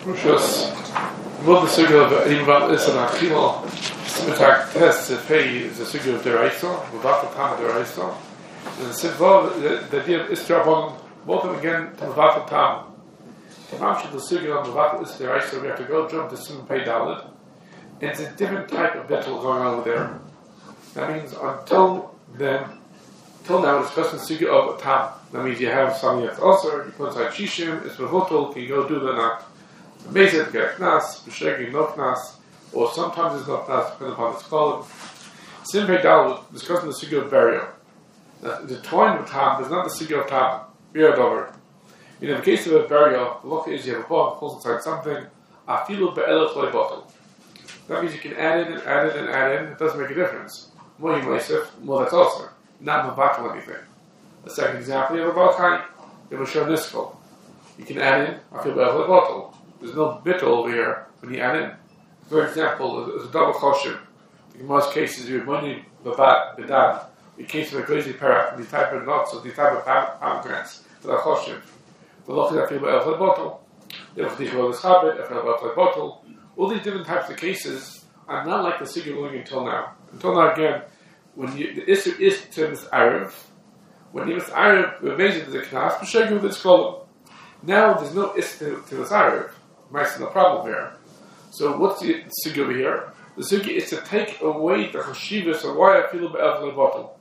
Rishos, what the sugar of Imran is an Achilo, Simitak test, if he is a sugar of Deraisa, without the time of Deraisa, and the Sivva, the idea of Istrabon, welcome again to Mavatal Tam. After the sugar of Mavatal is Deraisa, we have to go jump to Sim Pei Dalit. It's a different type of bittul going on over there. That means until then, till now, it's just the sugar of a Tam. That means you have something that's also, you put inside Shishim, it's Mavutal, can you go do the not? Amazing, get Knas, B'shegi, no Knas, or sometimes it's not Knas, depending upon the scholar. Sim Pei Dalit, discussing the sugar of burial. The twine of Tam is not the sugar of Tam, B'yer Dover. In the case of a burial, the look is you have a bottle, pulls inside something, Afilu Be'elef Loi bottle. That means you can add in and add in and add in, it doesn't make a difference. More you Moisef, more that's also, not Mavatal anything. A second example, you have a Balchai, you have a Shor Niskal. You can add in, Afilu Be'elef Loi bottle. There's no bittul over here when you add in. For example, there's a double choshev. In most cases, you have money bedad. In case of a crazy parrot, the type of nuts or the type of pomegranates, for the choshev. The loch is a few bottle. The loch is a chabit, a few bottle. All these different types of cases are not like the sigil going until now. Until now, again, when the issue is to this Arab, when you miss Arab, we're amazing to the knas, but show you this column. Now there's no issue to this Arab. Mice no problem here. So what's the sugi over here? The sugi is to take away the chashivas of why I feel be'ev bottle.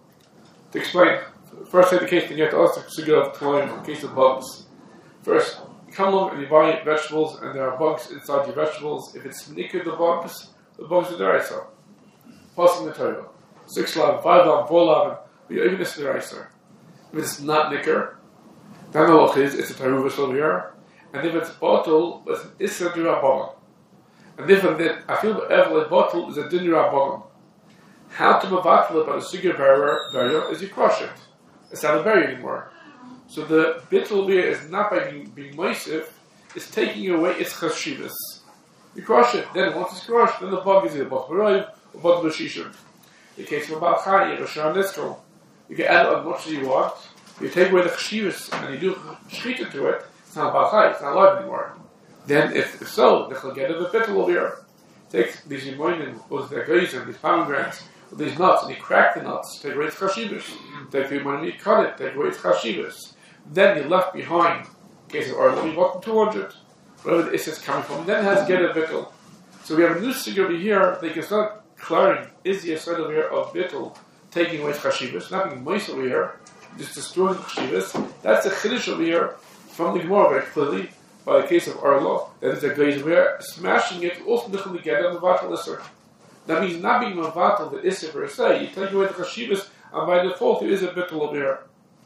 To explain, first take the case, then you have to ask the sugi of time in case of bugs. First, you come along and you buy vegetables, and there are bugs inside your vegetables. If it's nicker the bugs are there. So, passing the Torah, 6 lav, 5 lav, 4 lav, but even this there. If it's not nicker, then the loch is it's a taruvas over here. And if it's bottle, it's an Issa Dirabbanan. And if I feel the bottle is a Din Dirabbanan. How to Mavatal it by the Sugar burial is you crush it. It's not a berry anymore. So the bittul here is not by being moisif, it's taking away its chashivas. You crush it, then once it's crushed, then the bug is either bot b'roiv or bot b'shishim. In the case of a balchai, you have a shar niskal. You can add as much as you want, you take away the chashivas and you do shchita to it. It's not balchai, it's not alive anymore. Then, if so, the get of the bittul over here. Take these yimonim, or the gazim, these pomegranates, or these nuts, and you crack the nuts, take away its chashivas. Take the yimonim, you cut it, take away its chashivas. Then you're left behind, in case of Arlo, you bought 200, wherever the is coming from, then it has get a bittul. So we have a new sig over here, they can start clearing, is the aside over here of bittul, taking away its chashivas, not being moist over here, just destroying the chashivas. That's a chiddush over here, from the Gemara very clearly, by the case of Arlo, that is a glaze where smashing it also doesn't get on the Mavatal Isser. That means not being Mavatal the Isser per se, you take away the Chashivas, and by default there is a bittul over here.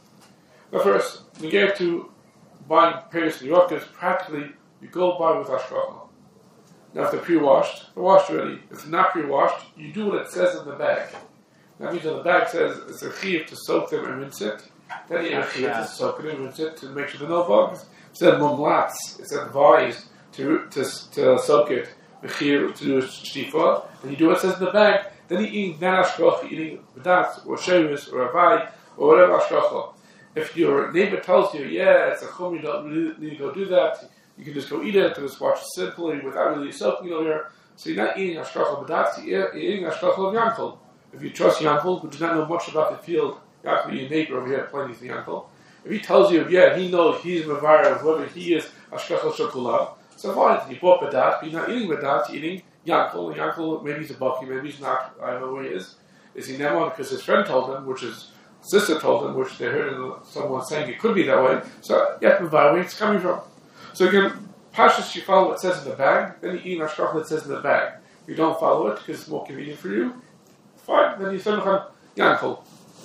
But first, we get to buying Paris New Yorkers, practically you go buy with Ashkacha. Now if they're pre-washed, they're washed already. If they're not pre-washed, you do what it says in the bag. That means that the bag says it's a chiyuv to soak them and rinse it. Then you have a chiyuv to soak it and rinse it to make sure there are no bugs. It said mumlatz, it's advised to soak it, to do a shtifa, and you do what it says in the bag, then you're eating that ashkacha, eating badat, or shevis, or avai, or whatever ashkacha. If your neighbor tells you, yeah, it's a chum, you don't really need to go do that, you can just go eat it, just watch it simply, without really soaking it over here. So you're not eating ashkacha badat, you're eating ashkacha of Yankel. If you trust Yankel, who does not know much about the field, Yankel, your neighbor over here, plenty of Yankel. If he tells you, yeah, he knows he's Mavara, whoever he is, Ashkacha Shokulav, so fine, you bought Badat, but you're not eating Badat, you're eating Yankel. Yankel, maybe he's a Bucky, maybe he's not, I don't know where he is. Is he Nemon? Because his friend told him, which his sister told him, which they heard someone saying it could be that way. So, yeah, Mavara, where it's coming from. So again, Pashas, you follow what it says in the bag, then you eat Ashkacha that says in the bag. If you don't follow it, because it's more convenient for you, fine, then you send Yankel.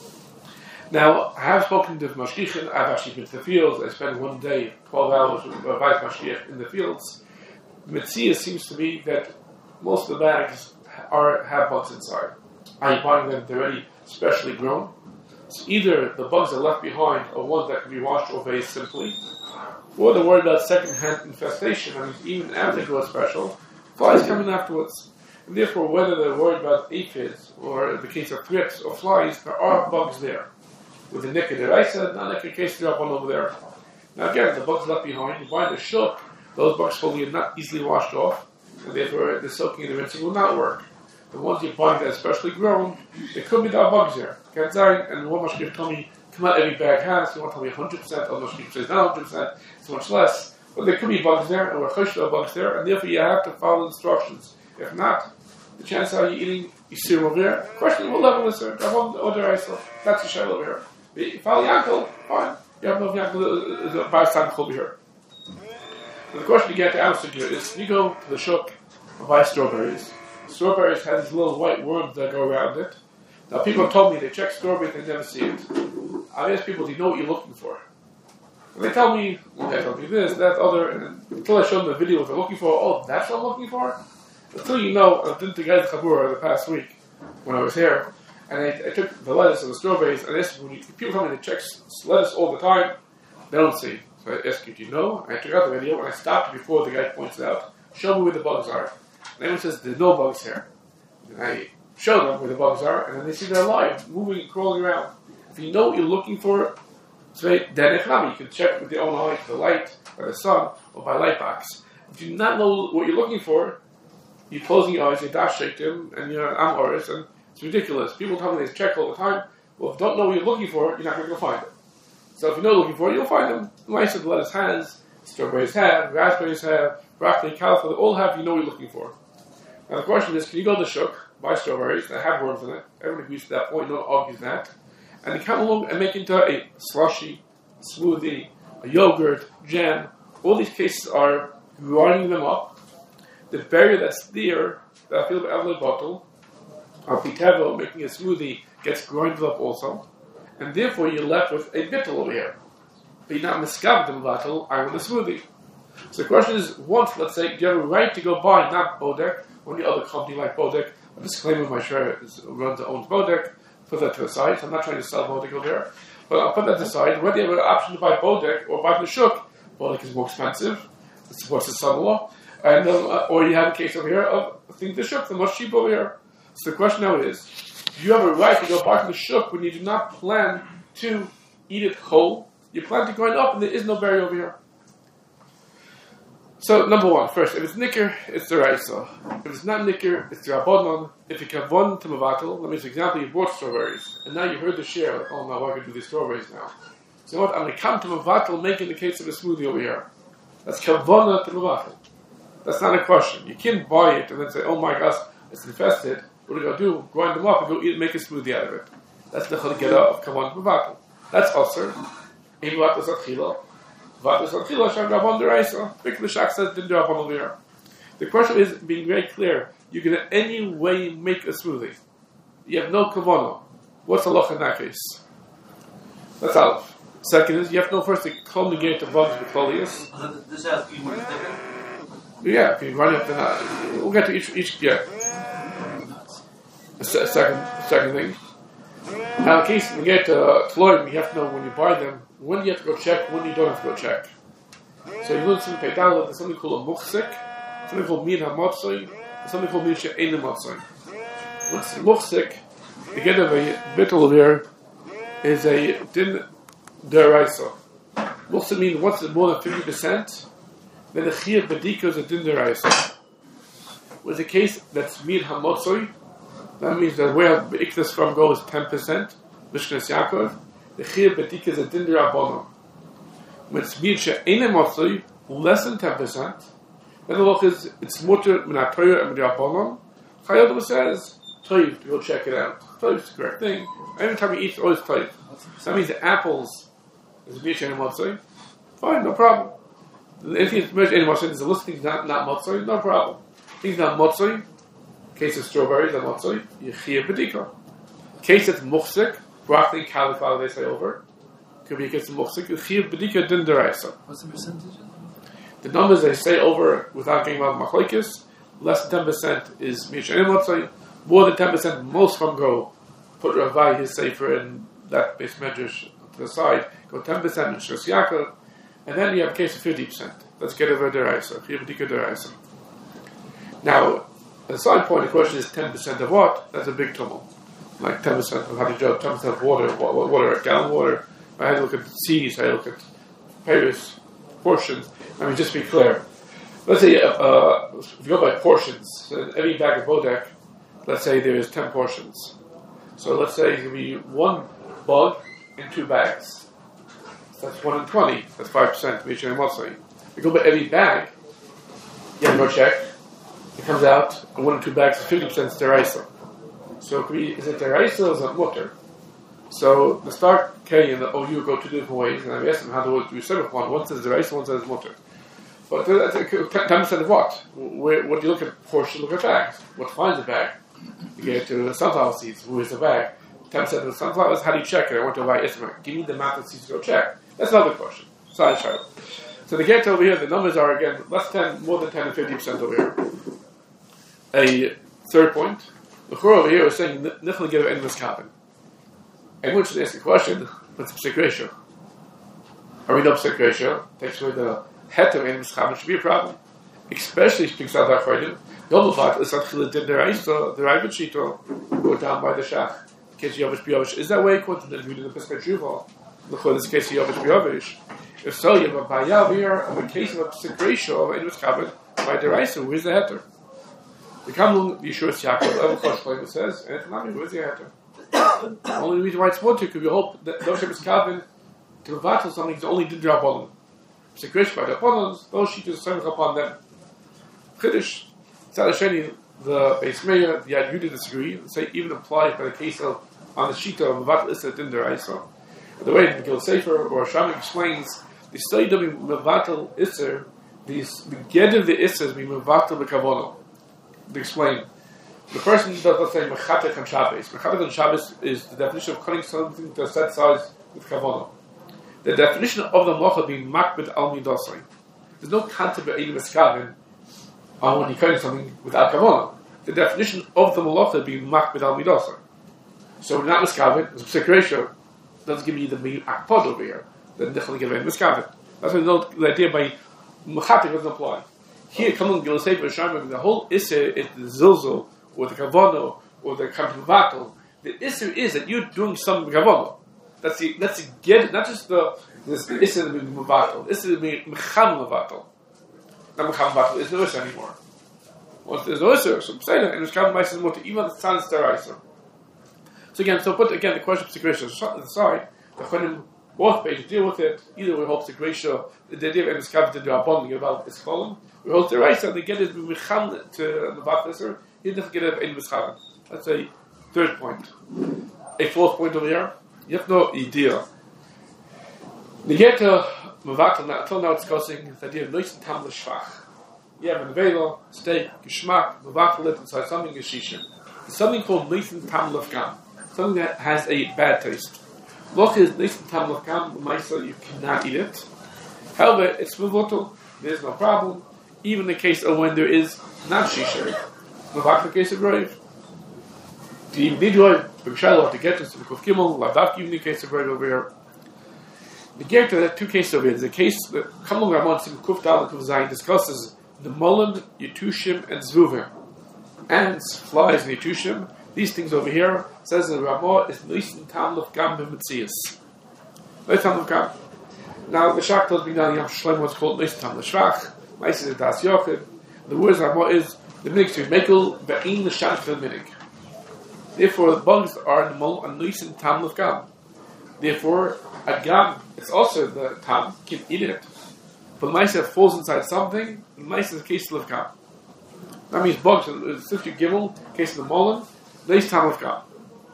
Now, I have spoken to Mashgichim, I've actually been to the fields, I spent one day, 12 hours with Vice Mashgich in the fields. Metzia seems to be that most of the bags have bugs inside. Are you buying them already specially grown? So either the bugs are left behind or ones that can be washed or very simply, or they're worried about second-hand infestation. I mean, even after they go special, flies coming afterwards. And therefore, whether they're worried about aphids or in the case of thrips or flies, there are bugs there. With the Nikka Deraisa, not like a case drop on over there. Now again, the bugs left behind, you buy the shuk, those bugs fully are not easily washed off, and therefore the soaking and the rinsing will not work. The ones you're buying that are specially grown, there could be there bugs here. Can't say, and one mashgiach told me, come out every bag has, you want to tell me 100%, other mashgiach says not 100%, it's much less. But there could be bugs there, and we're chush there are bugs there, and therefore you have to follow instructions. If not, the chances are you're eating Yisur over here. Question, what level is there? That's the shell over here. If you follow Yankel, fine. You have no Yankel is a bystander over here. And the question you get to answer here is, you go to the shuk and buy strawberries. Strawberries have these little white worms that go around it. Now people have told me they check strawberries, they never see it. I ask people, do you know what you're looking for? And they tell me, okay, tell me this, that, other, and until I show them the video what they're looking for, oh, that's what I'm looking for? Until you know, I did the guys Chabura the past week when I was here, and I took the lettuce and the strawberries, and I asked people tell me they check lettuce all the time, they don't see. So I asked you, do you know? I took out the video, and I stopped before the guy points it out, show me where the bugs are. And everyone says, there's no bugs here. And I show them where the bugs are, and then they see they're alive, moving and crawling around. If you know what you're looking for, so then you can check with your own eye, the light, by the sun, or by light box. If you do not know what you're looking for, you're closing your eyes, you dash shake them, and you're an amoris, and it's ridiculous. People tell me they check all the time. Well, if you don't know what you're looking for, you're not going to go find it. So if you know what you're looking for, you'll find them. Mice of lettuce has, strawberries have, raspberries have, broccoli, cauliflower, they all have, you know what you're looking for. Now the question is, can you go to the shuk, buy strawberries that have worms in it? Everyone agrees to that point, no one argues that. And you come along and make into a slushy, smoothie, a yogurt, jam. All these cases are grinding them up. The berry that's there, that I feel the bottle, or pitevo, making a smoothie, gets grinded up also. And therefore you're left with a bittel over here. But you're not miskav the bottle, I want a smoothie. So the question is, once, let's say, you have a right to go buy, not Bodek, or any other company like Bodek. A disclaimer, my share runs owns Bodek. Put that to the side. So I'm not trying to sell Bodek over here. But I'll put that aside. Whether you have an option to buy Bodek or buy the shuk, Bodek is more expensive. It supports the son-in-law. And, or you have a case over here of, I think the shuk, the much cheaper over here. So the question now is, do you have a right to go buy from the shuk when you do not plan to eat it whole? You plan to grind up and there is no berry over here. So, number one, first, if it's nicker, it's the raisa. If it's not nicker, it's the rabbanon. If you can one to mavatal, let me say, example, you bought strawberries, and now you heard the share, like, oh, now I can do these strawberries now. So, you know what, I'm going to come to mavatal, making the case of a smoothie over here. That's kavana to mavatal. That's not a question. You can't buy it and then say, oh my gosh, it's infested. What are you going to do? Grind them up and go eat and make a smoothie out of it. That's the chaligera of kavan to mavatal. That's usher. In mavatal is atchila. The question is being very clear. You can in any way make a smoothie. You have no kavanah. What's the halacha in that case? That's aleph. Second is you have to know first to culminate the bugs with folius. Yeah, if you run it, then we'll get to each yeah. Second thing. Now, in case you get tloim, you have to know when you buy them, when do you have to go check, when you don't have to go check. So you learn something Peidala, there's something called a muchsik, something called min ha-motzoi, and something called min she'ein ha-motzoi. What's muchsik? The get of a bittel there is a din deraisa. Muchsik means once it's more than 50%, then the chiyah bedika is a din deraisa. With the case that's min ha-motzoi, that means that where the ikdas from goes 10%, Mishknes Yaakov, the chiyah bedika is a din derabonon. When it's min she'ein ha-motzoi, less than 10%, then the loch is, it's mutter min ha-toyer and min derabonon. Chayodom says, toiv, to go check it out. Toiv is the correct thing. Every time you eat, it's always toiv. So that means the apples is min she'ein ha-motzoi. Fine, no problem. If it's min she'ein ha-motzoi, there's a list of things not motzoi, no problem. Things not motzoi, case of strawberries, not motzoi, chiyah bedika. Case of muchsik, broccoli, cauliflower, they say over. Could be a case of muchsik, chiyah bedika din deraisa. What's the percentage? The numbers they say over without getting out of machlokes, less than 10% is min she'ein ha-motzoi. More than 10%, most of them go put Ravai, his sefer, in that base medrash to the side, go 10% in Shos Yaakov, and then you have a case of 50%. Let's get over deraisa, chiyah bedika deraisa. Now, the side point, the question is 10% of what? That's a big tumult. Like 10% of hadijot, 10% of water, gallon water. I had to look at seeds, I had to look at Paris portions. I mean, just be clear. let's say if you go by portions, so in every bag of bodek, let's say there is 10 portions. So let's say there will be one bug in 2 bags. So that's 1 in 20. That's 5%. If you go by every bag, you have to go check. It comes out 1 in 2 bags is 50% deraisa. So it could be, is it deraisa or is it mutter? So the start K and the OU go 2 different ways, and I've asked them how to do separate one. One says deraisa, one says mutter. But 10% of what? What do you look at portion? Look at bags. What defines a bag? You get to sunflower seeds. Who is the bag? 10% of the sunflowers. How do you check it? I want to buy Isma. Give me the amount of seeds to go check. That's another question. Side chart. So to get to over here, the numbers are again less than, more than 10 and 50% over here. A third point. The Chor over here is saying Nichel give any miskabin. Anyone should ask a question. What's the psik ratio? Are we no psik ratio? Takes away the het of any miskabin should be a problem. Especially if you think about Friday. Yomufat is actually the deraisa, the Ravid Shito, go down by the Shach. In case Yovish B'Yovish is that way, according to the reading of the Pesach Juval. Look for this case of Yovish B'Yovish. If so, you have a Bayav here of a case of a psik ratio of Edus Kabin by deraisa. Where's the heter? The Kamlung Yeshua Yaakov Evel Chosh it says, and it's not where's the heter? The only reason why it's water could be hope that those Shemis Kabin to battle something is only did drop on them. Psik ratio by the opponents, those sheets are sent upon them. Chiddush. Tzad the Beis Meir, the Yad disagree, and say even applied by the case of on the Shita of Mevatel Isser Din Deraisa. The way the Gil Sefer or Shami explains, the study of Mevatel Isser, the get of the Isser is Mevatel B'Kavono. To explain, the person does not say Mechatek on Shabbos. Mechatek on Shabbos is the definition of cutting something to a set size with Kavono. The definition of the Mocha being Makbid Al Midosai. There's no concept of Eidim Eskavin when you're cutting something without kavanah. The definition of the malacha being makbid al midasa. So we're not miskavit, it's a psik ratio. Doesn't give you the akpod over here. Then definitely give it miskavit. That's why the idea by mechatik doesn't apply. Here, coming to say for Sharma, the whole isser is the zilzul, or the kavanah, or the kampuvatal. The isser is that you're doing some kavanah. That's the get, not just this isser being mevatal. Isser being mecham mevatal. Not mecham mevatal. It's no isser anymore. Once there's no isser, so Pesach, and it's come by some more even the sun is deraisa. So again, put the question of psik ratio aside. The Chonim both pages deal with it. Either we hope psik ratio, the idea of Emes to do a bonding about this column. We hope the deraisa, they get it mecham to the vatlisser. He doesn't get it in mischavim. That's a third point. A fourth point over here. You have no idea. The get to mevatel until now discussing the idea of nois and tam l'shvach. You have an velo, steak, geschmack, mevatel it inside something geshisha. It's something called nois and tam l'fgam. Something that has a bad taste. Loch is nois and tam l'fgam. L'maisa, you cannot eat it. However, it's mevatel. There's no problem. Even in the case of when there is not shisha. Mevatel case of grave. Do you need to get to the Kuf Gimel, Ladaf, even in the case of grave over here? The get to two cases over here. There's a case that Kamel Ramon Sim Kuf Dal Kuf Zayin discusses the Moland, Yetushim, and Zvuvim. Ants, flies, and Yetushim. These things over here says that Ramon is Nisan Tam Lefgam B'Metzias. Nisan Tam Lefgam. Now the Shach tells me now Yam Shlem was called Nisan Tam Leshvach. Meises is Das Yochid. The words Ramon is the minig to Mekel Be'in L'Shan Fil Minig. Therefore, the bugs are the mol and nisan tam of gam. Therefore, a gam, it's also the tam, you can eat it. But the mice falls inside something, the mice is a case of gam. That means bugs, since you gimel, case of the molin, nice tam of gam.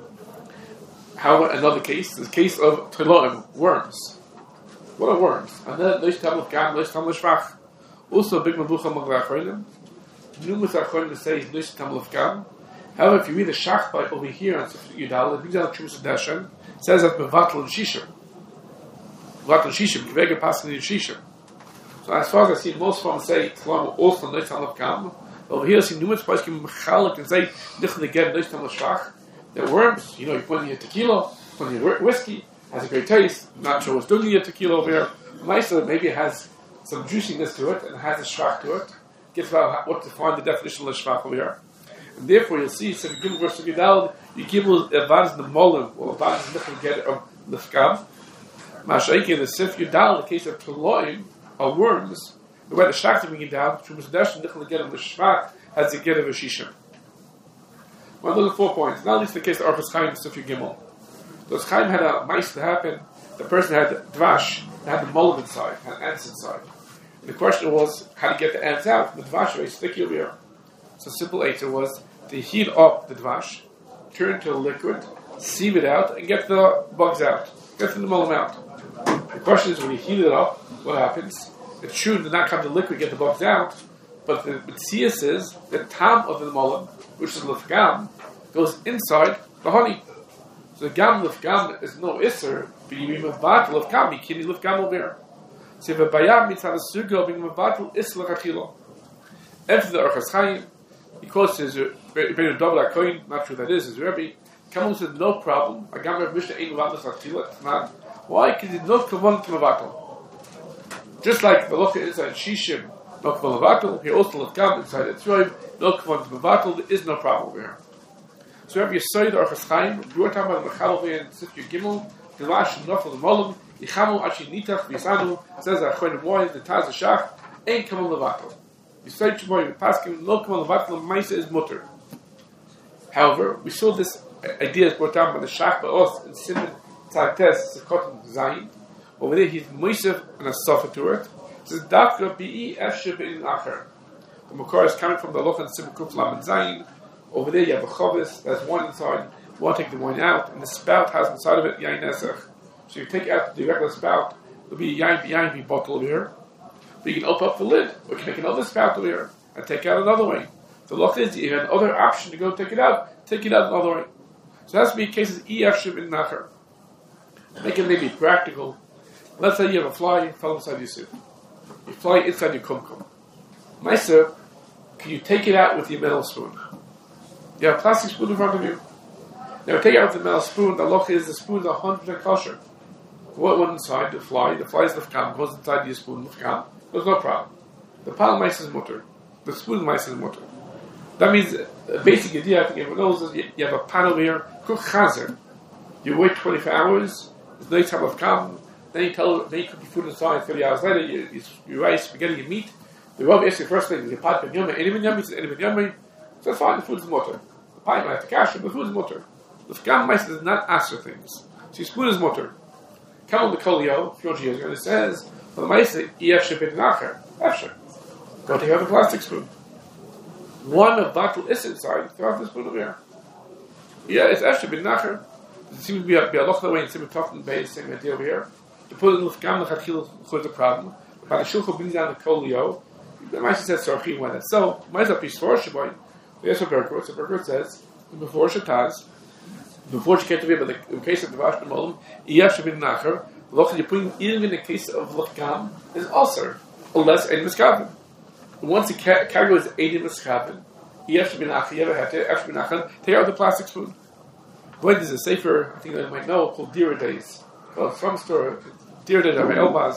However, another case, the case of teloim, worms. What are worms? And then nice tam of gam, nice tam of shvach. Also, a big mabucha maglacholim. Numerous acholim say nice tam of gam. However, if you read the Shach by over here on Yudal, it brings out Chumas Dashan, says that Mevatel and Shishim. Mevatel and Shishim, Kvega passing in Shishim. So as far as I see, most of them say, Tlam also Nois Tam Lefgam. Over here I see numerous places give Mechalik and say, Nichel again Nois Tam Leshvach. They're worms, you put in your tequila, put in your whiskey, has a great taste. Not sure what's doing in your tequila over here. Maisa maybe it has some juiciness to it and has a shvach to it. Gets about what to find the definition of Leshvach over here. And therefore, you'll see, so you give verse of Yudal, you give advance the molim, or advance the nichel get of lefgam. Mashaiki in the Sif Yudal, the case of teloim, are worms. The way the shach is bringing down, Shumus Nichel get of the Shvach has the get of a Shishim. One of the 4 points. Not least the case of Orchos Chaim Sufir Gimel. Those Chaim had a mice to happen. The person had dvash, had the mold inside, had ants inside. And the question was, how to get the ants out? The dvash very sticky over here. So simple answer was to heat up the dvash, turn it to a liquid, sieve it out, and get the bugs out. Get the mold out. The question is, when you heat it up, what happens? It's true to not come to liquid, get the bugs out, but the Metzias is the tam of the mold, which is lefgam, goes inside the honey. So the gam lefgam is no isser, but you mean mevatel lefgam, you can't lefgam over here. So if a bayam means how the sugo being mevatel isser lechachilo. After the Orchos Chaim, he quotes his Rebbeinu Dovla Kohen, not sure that is Rebbe. Kamal said no problem. A gam Rav Mishnah ain't mevatel lechachilo. Why? Because he's not kavan to mevatel. Just like the locha inside Shishim, no kavan mevatel, he also lefgam inside Etzroim, no kavan to mevatel. There is no problem over here. So we have Yesod Orchos Chaim. We were talking about the Mechalov and Sifkir Gimel. The Lash Nofel the Molam. Yichamu Ashi Nitach V'Yisanu. Says Achon Moy the Taz Shach ain't Kamal Levatel. Yesod Shmoy the Paskim no Kamal Levatel. Ma'isa is mutter. However, we saw this idea is brought down by the Shach Ba'os in Simon Tzartes Sekotim Zayin. Over there he's Moisef and a Sofa to it. It says Dakra Bi'i Efshir Be'in Acher. The Makar is coming from the Loch and Simon Kuf Lam and Zayin. Over there you have a chavis, there's wine inside, you want to take the wine out, and the spout has inside of it yain esach. So you take out the regular spout, there'll be yain bottle over here. But you can open up the lid, or you can make another spout over here, and take out another way. The look is, you have another option to go take it out another way. So that's be cases EF shib in nacher. Make it maybe practical. Let's say you have a fly, you fell inside your soup. You fly inside your kumkum. Meiser, can you take it out with your metal spoon? You have a plastic spoon in front of you. Now take out the metal spoon. The loch is the spoon is 100% kosher. What went inside the fly? The fly is the fkam. Goes inside your spoon. The fkam. There's no problem. The pal mice is mutter. The spoon mice is mutter. That means the basic idea I think everyone knows is you have a pan over here. Cook chazer. You wait 24 hours. There's no time of fkam. Then you cook your food inside. 30 hours later, you rice, spaghetti, your meat. The Rav asks you first thing: is your pot ben yummy? Any ben yummy? Any ben yummy? So that's fine. The food is mutter. The pie might have to cash it, but the food is mutter. The fkam mice does not ask for things. So your spoon is mutter. Come on the kolio, 4 years ago, and it says, for the mice, EF should be nacher. Efsher. Go take out the plastic spoon. One of bottle is inside, throw out the spoon over here. Yeah, it's Efsher bin nacher. It seems to be a lot of way in Simon Tofton Bay, same idea over here. To put it in the fkam, the chachil is the problem. But the shulchan brings down the kolio. The mice says, sorry, when it's so, mice up is for Shaboy. There's a Berkowitz. The Berkowitz says, before Shataz, before she came to be, but in the case of the Vash Molam, Iyaf Shabin Nacher, look, you're putting even in the case of Lachgam, is also, unless Edim Miskavin. Once the cargo is Edim Miskavin, Iyaf Shabin Nacher, you ever had to, Iyaf Shabin Nacher, take out the plastic spoon. When there's a safer, I think that you might know, called Dira Days. Called from store, Dira Days, Rabbi Elbaz,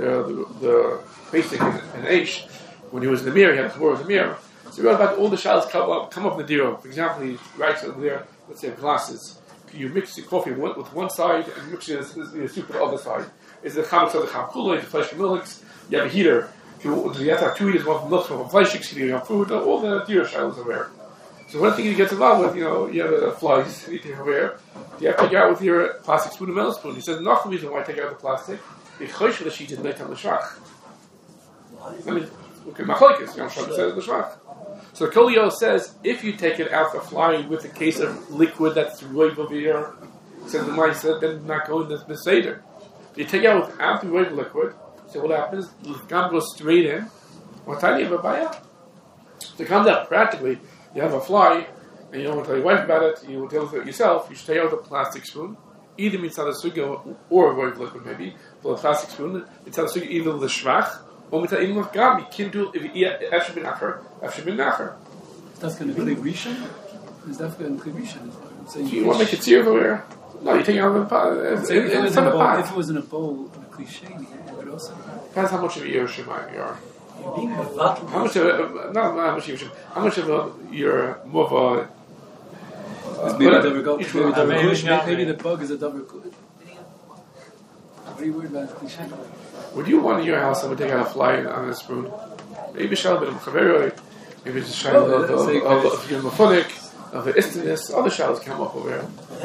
the basic in Aish, when he was in the mirror, he had a Chmur of the mirror. So we wrote about all the shells come up in the diro. For example, he writes over there, let's say glasses. You mix the coffee with one side and mix the soup with the other side. Is the chametz of the chamkula, the flesh and milks. You have a heater. You have to have 2 heaters, one from milk, one from flesh, you have food, all the diro shells are there. So one thing you get involved with, you have flies eating over here. You have to take out with your plastic spoon and metal spoon. He says, not the reason why I take out the plastic. The chosh for the sheet is made on the shach. I mean, okay, machlokes, Yom Shom says the shach. So the Kolio says, if you take it out the fly with a case of liquid that's roiv over here, says the mice, then not going to the seder. If you take it out without the roiv liquid, so what happens? The gum goes straight in. What time you have a bayah? So it comes out practically. You have a fly, and you don't want to tell your wife about it. You will deal with it yourself. You should take out the plastic spoon, either mitzad sugo or a roiv liquid maybe, but a plastic spoon. Mitzad sugo either the shvach. Or with even with gam, you can do if you after bin nacher. That's going to be rishon. Is that going to be rishon? Do you want to make it serious over here? No, you take it out of the pot. If it was in a bowl, in a cliche, it would also. Depends how much of a Yerushalayim you are. How much of a, not how much Yerushalayim. How much of a you're more of a. Maybe the bug is a double good. What are you worried about cliche? Would you want in your house someone take out a fly on a spoon? Maybe shalom of chaveroi, maybe it's a shalom of mafonik, of the istiness. Other shalos come up over here.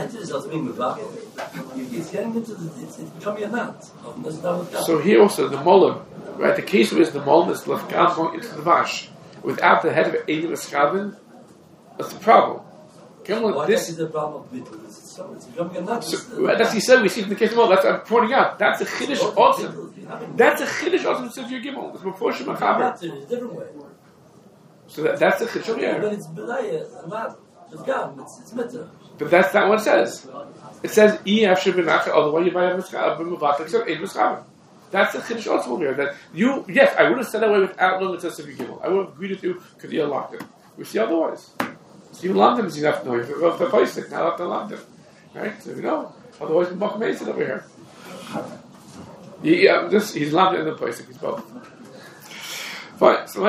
So here also the molam, right? The case is the molam is left going into the vash without the head of Eidim Eschavin. That's the problem. Why is the problem of bittul? That's he said. We see in the case of all. That's I'm pointing out. That's a chiddush awesome. That's a chiddush awesome. Says your gimel. It's before Shema Chaber. It's a different way. So that's a chiddush. Yeah. But it's belaya, not it's gam. It's mitzvah. But that's not what it says. It says I after b'nacha. Otherwise, you might have b'muvat except ein b'schaber. That's a chiddush awesome here. That you yes, I would have said that way without knowing it says your gimel. I would have agreed with you because you locked it. We see otherwise. So even London is enough to know. You have to go to Paisik, not up to London. Right? So you know. Otherwise, we're Mach Mason over here. He's London and the Paisik. He's both. Fine. So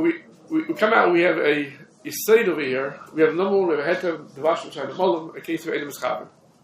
we come out, we have a Yisrael over here. We have number one, we have a heter, the Vash, which are the Molam, a case of Eidim Eschavin.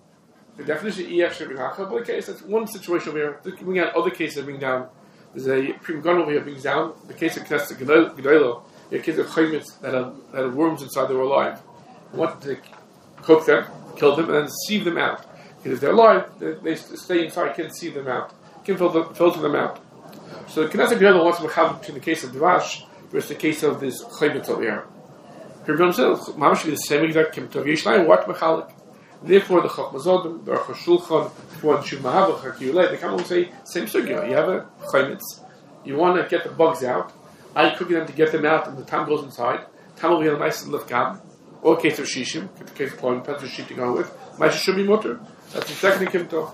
The definition EF should be Nacha, but a case, that's one situation over here. Bringing out other cases that bring down. There's a Prim Gun over here brings down the case of Knesset Gedolah. There are kids of chaymitz that have worms inside they were alive. You want to cook them, kill them, and then sieve them out. Because if they're alive, they stay inside, can't sieve them out. Can't filter them out. So the Knesset Gedolah wants to have between the case of Dvash versus the case of this chaymitz over here. Pirgon says, Mamash should be the same exact Kim Tov Yishnai, what Mechalik. Therefore, the Chachma Zodim, the Aruch HaShulchan, one Shuv Mahavach, HaKiyulei, they come along and say, same sugya. You have a chaymitz, you want to get the bugs out. I cooking them to get them out, and the tam goes inside. Tam will be a nice little gam, or a case of shishim, the case of point, depends which sheet to go with. Maisha should be mutter. That's the second kimto.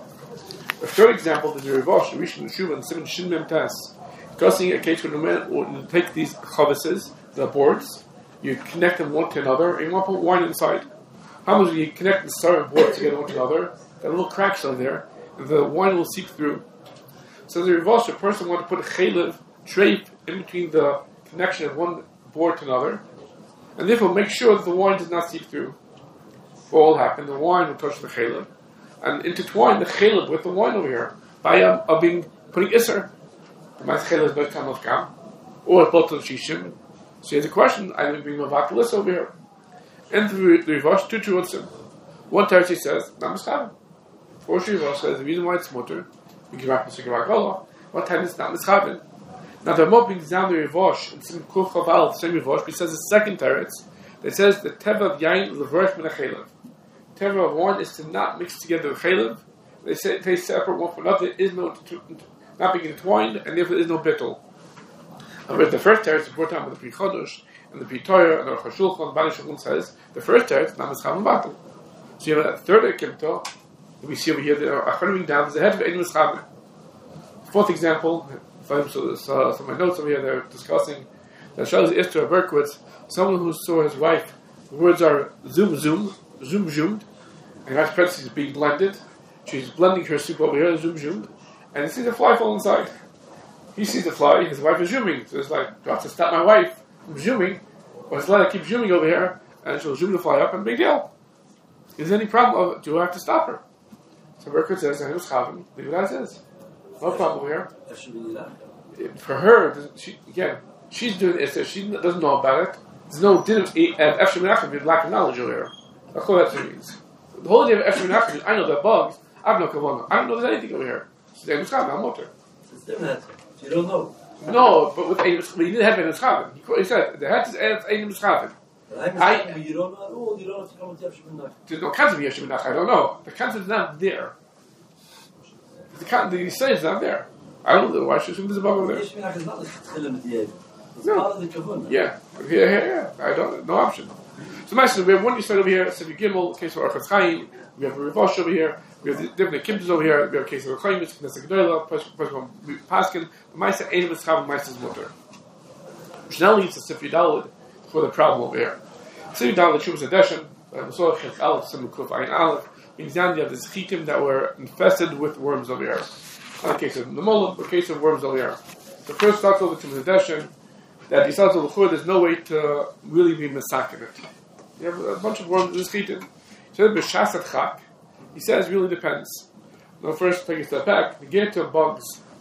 A third example is the Rivosh, the Rishon Shuva, and Simon Shin Mem Tes. Discussing a case when you take these chavises, the boards, you connect them one to another, and you want to put wine inside. How much you connect the certain boards together one to another? There are little cracks on there, and the wine will seep through. So the Rivosh, a person wants to put a chaylev, drape in between the connection of one board to another, and therefore make sure that the wine does not seep through. What will happen? The wine will touch the chaleb and intertwine the chaleb with the wine over here by putting iser. The man's chaleb is not of kam or a bottle of shishim. So here's a question: I will bring mavakelis over here. And the Rivosh two truths. One Tarsi says namaskar. Four Rivosh says the reason why it's mutter we give up the shikavakola. What time is not mischaven? Now the Ramah brings down the Rivosh and some Kuf Chaval, the same Rivosh, he says the second teretz that says the teva of yain leversh min achelev. Teva of wine is to not mix together with chelev. They say they separate one from another. There is no not being entwined, and therefore there is no bittul. However, the first teretz is brought down by the Pri Chodosh and the Pri Torah and the Aruch HaShulchan. Bani Shulchan says the first teretz namas chavan batel. So you have that third ekimto that we see over here. The Acharonim down is the head of Eidim Eschavin. Fourth example. So my notes over here, they're discussing that Shalos Esther Berkowitz, someone who saw his wife, the words are zoomed, and that's parentheses being blended. She's blending her soup over here, zoomed, and he sees a fly fall inside. He sees the fly, his wife is zooming. So it's like, do I have to stop my wife from zooming, or just let her keep zooming over here, and she'll zoom the fly up, and big deal. Is there any problem? Do I have to stop her? So Berkowitz says, I was chavim, leave it as is. No problem here. For her, she's doing it. She doesn't know about it. There's no din of Efshe Menachem, lack of knowledge over here. That's what that means. The whole idea of Efshe Menachem is I know that bugs. I have no kavanah. I don't know there's anything over here. So they're Mitzchav, I'm motor. It's different. You don't know. No, but with he didn't have a Mitzchav. He said the head is Ein Mitzchav. You don't know at all. You don't have to come with Efshe Menachem. There's no concept of Efshe Menachem. I don't know. The concept is not there. The say is not there. I don't know why she assumed there's a bug over there. Yeshminach is not the tchilim at the end. It's No. part of the kavanah. Yeah. Yeah. I don't. No option. So, Master, we have one Yisrael over here. Sevi Gimel, case of Archatz Chaim. We have a Rivosh over here. We have the different Kimtos over here. We have a case of Chayim, Knesset Gedolah, Paskin. The Maisa Einim Eschav, Maisa's Mutter. Which now leads to Sefi Daled for the problem over here. Sefi Daled, Shuvas Adeshin, Masorah Chet Aleph, Sim Kuf Ayin Aleph. Means down you have this chitim that were infested with worms over here. Not a case of Nemolim, but a case of worms over here. The first starts over to Medeshin, that he starts over there's no way to really be masakin it. You have a bunch of worms in this chitim. So b'shasat chak, he says really depends. Now first take a step back, the get to bugs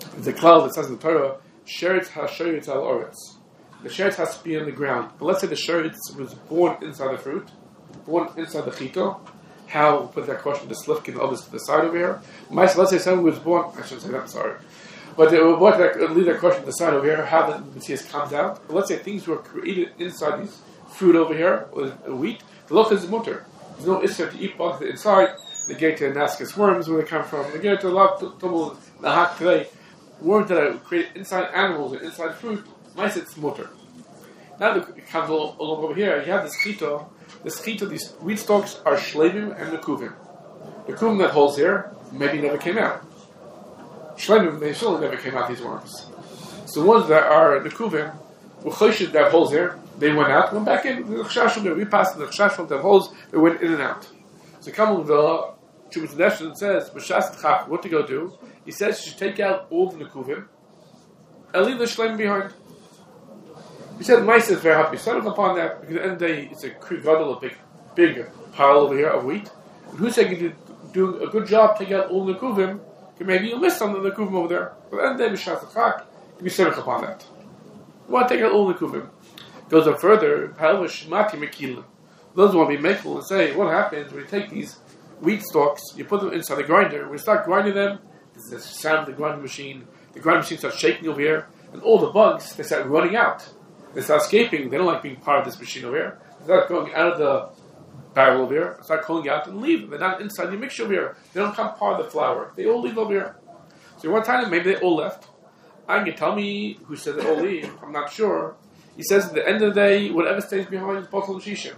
The cloud that says in the Torah, Sheretz HaSheretz Al Oretz. The sheretz has to be on the ground. But let's say the sheretz was born inside the fruit, born inside the chito. How, we'll put that question to Slifkin, all this to the side over here. Let's say someone was born, I shouldn't say that, I'm sorry. But leave that question to the side over here, how the Messias comes out. But let's say things were created inside these fruit over here, or wheat. The loch is mutter. There's no issue to eat bugs inside. They get to Nascus worms where they come from. They get to a lot of trouble in the hak today. Worms that are created inside animals and inside fruit, mice it's mutter. Now it comes along over here, you have this chito. This chito, these wheat stalks are shleimim and nekuvim. The nekuvim that holds here, maybe never came out. Shleimim, they still never came out, these worms. So the ones that are nekuvim, that holes here, they went out, went back in. We passed the chashon that holes, they went in and out. So come along the Chumash Nefesh says, B'shas Tchak, what to go do? He says you should take out all the nekuvim and leave the shleimim behind. He said, "Mice is very happy." Settled upon that because at the end of the day, it's a krigadol, a big pile over here of wheat. And who said you do a good job taking out all the nekuvim? Maybe you miss some of the nekuvim over there. But at the end of the day, b'shas chak, you be settled upon that. You want to take out all the nekuvim. Goes up further. Those want to be makeful and say, what happens when you take these wheat stalks, you put them inside the grinder. When you start grinding them, there's the sound of the grinding machine. The grinding machine starts shaking over here, and all the bugs they start running out. They start escaping. They don't like being part of this machine over here. They start going out of the barrel over here, start calling out and leave. They're not inside the mixture over here. They don't become part of the flour. They all leave over here. So one time, maybe they all left. I can tell me who said they all leave. I'm not sure. He says at the end of the day, whatever stays behind is bottle of shisha.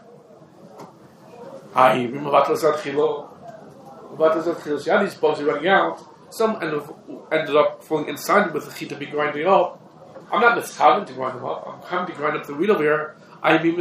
So yeah, these bugs are running out. Some ended up falling inside with the chita to be grinding up. I'm not mischaven to grind them up. I'm coming to grind up the wheat over here. I mean,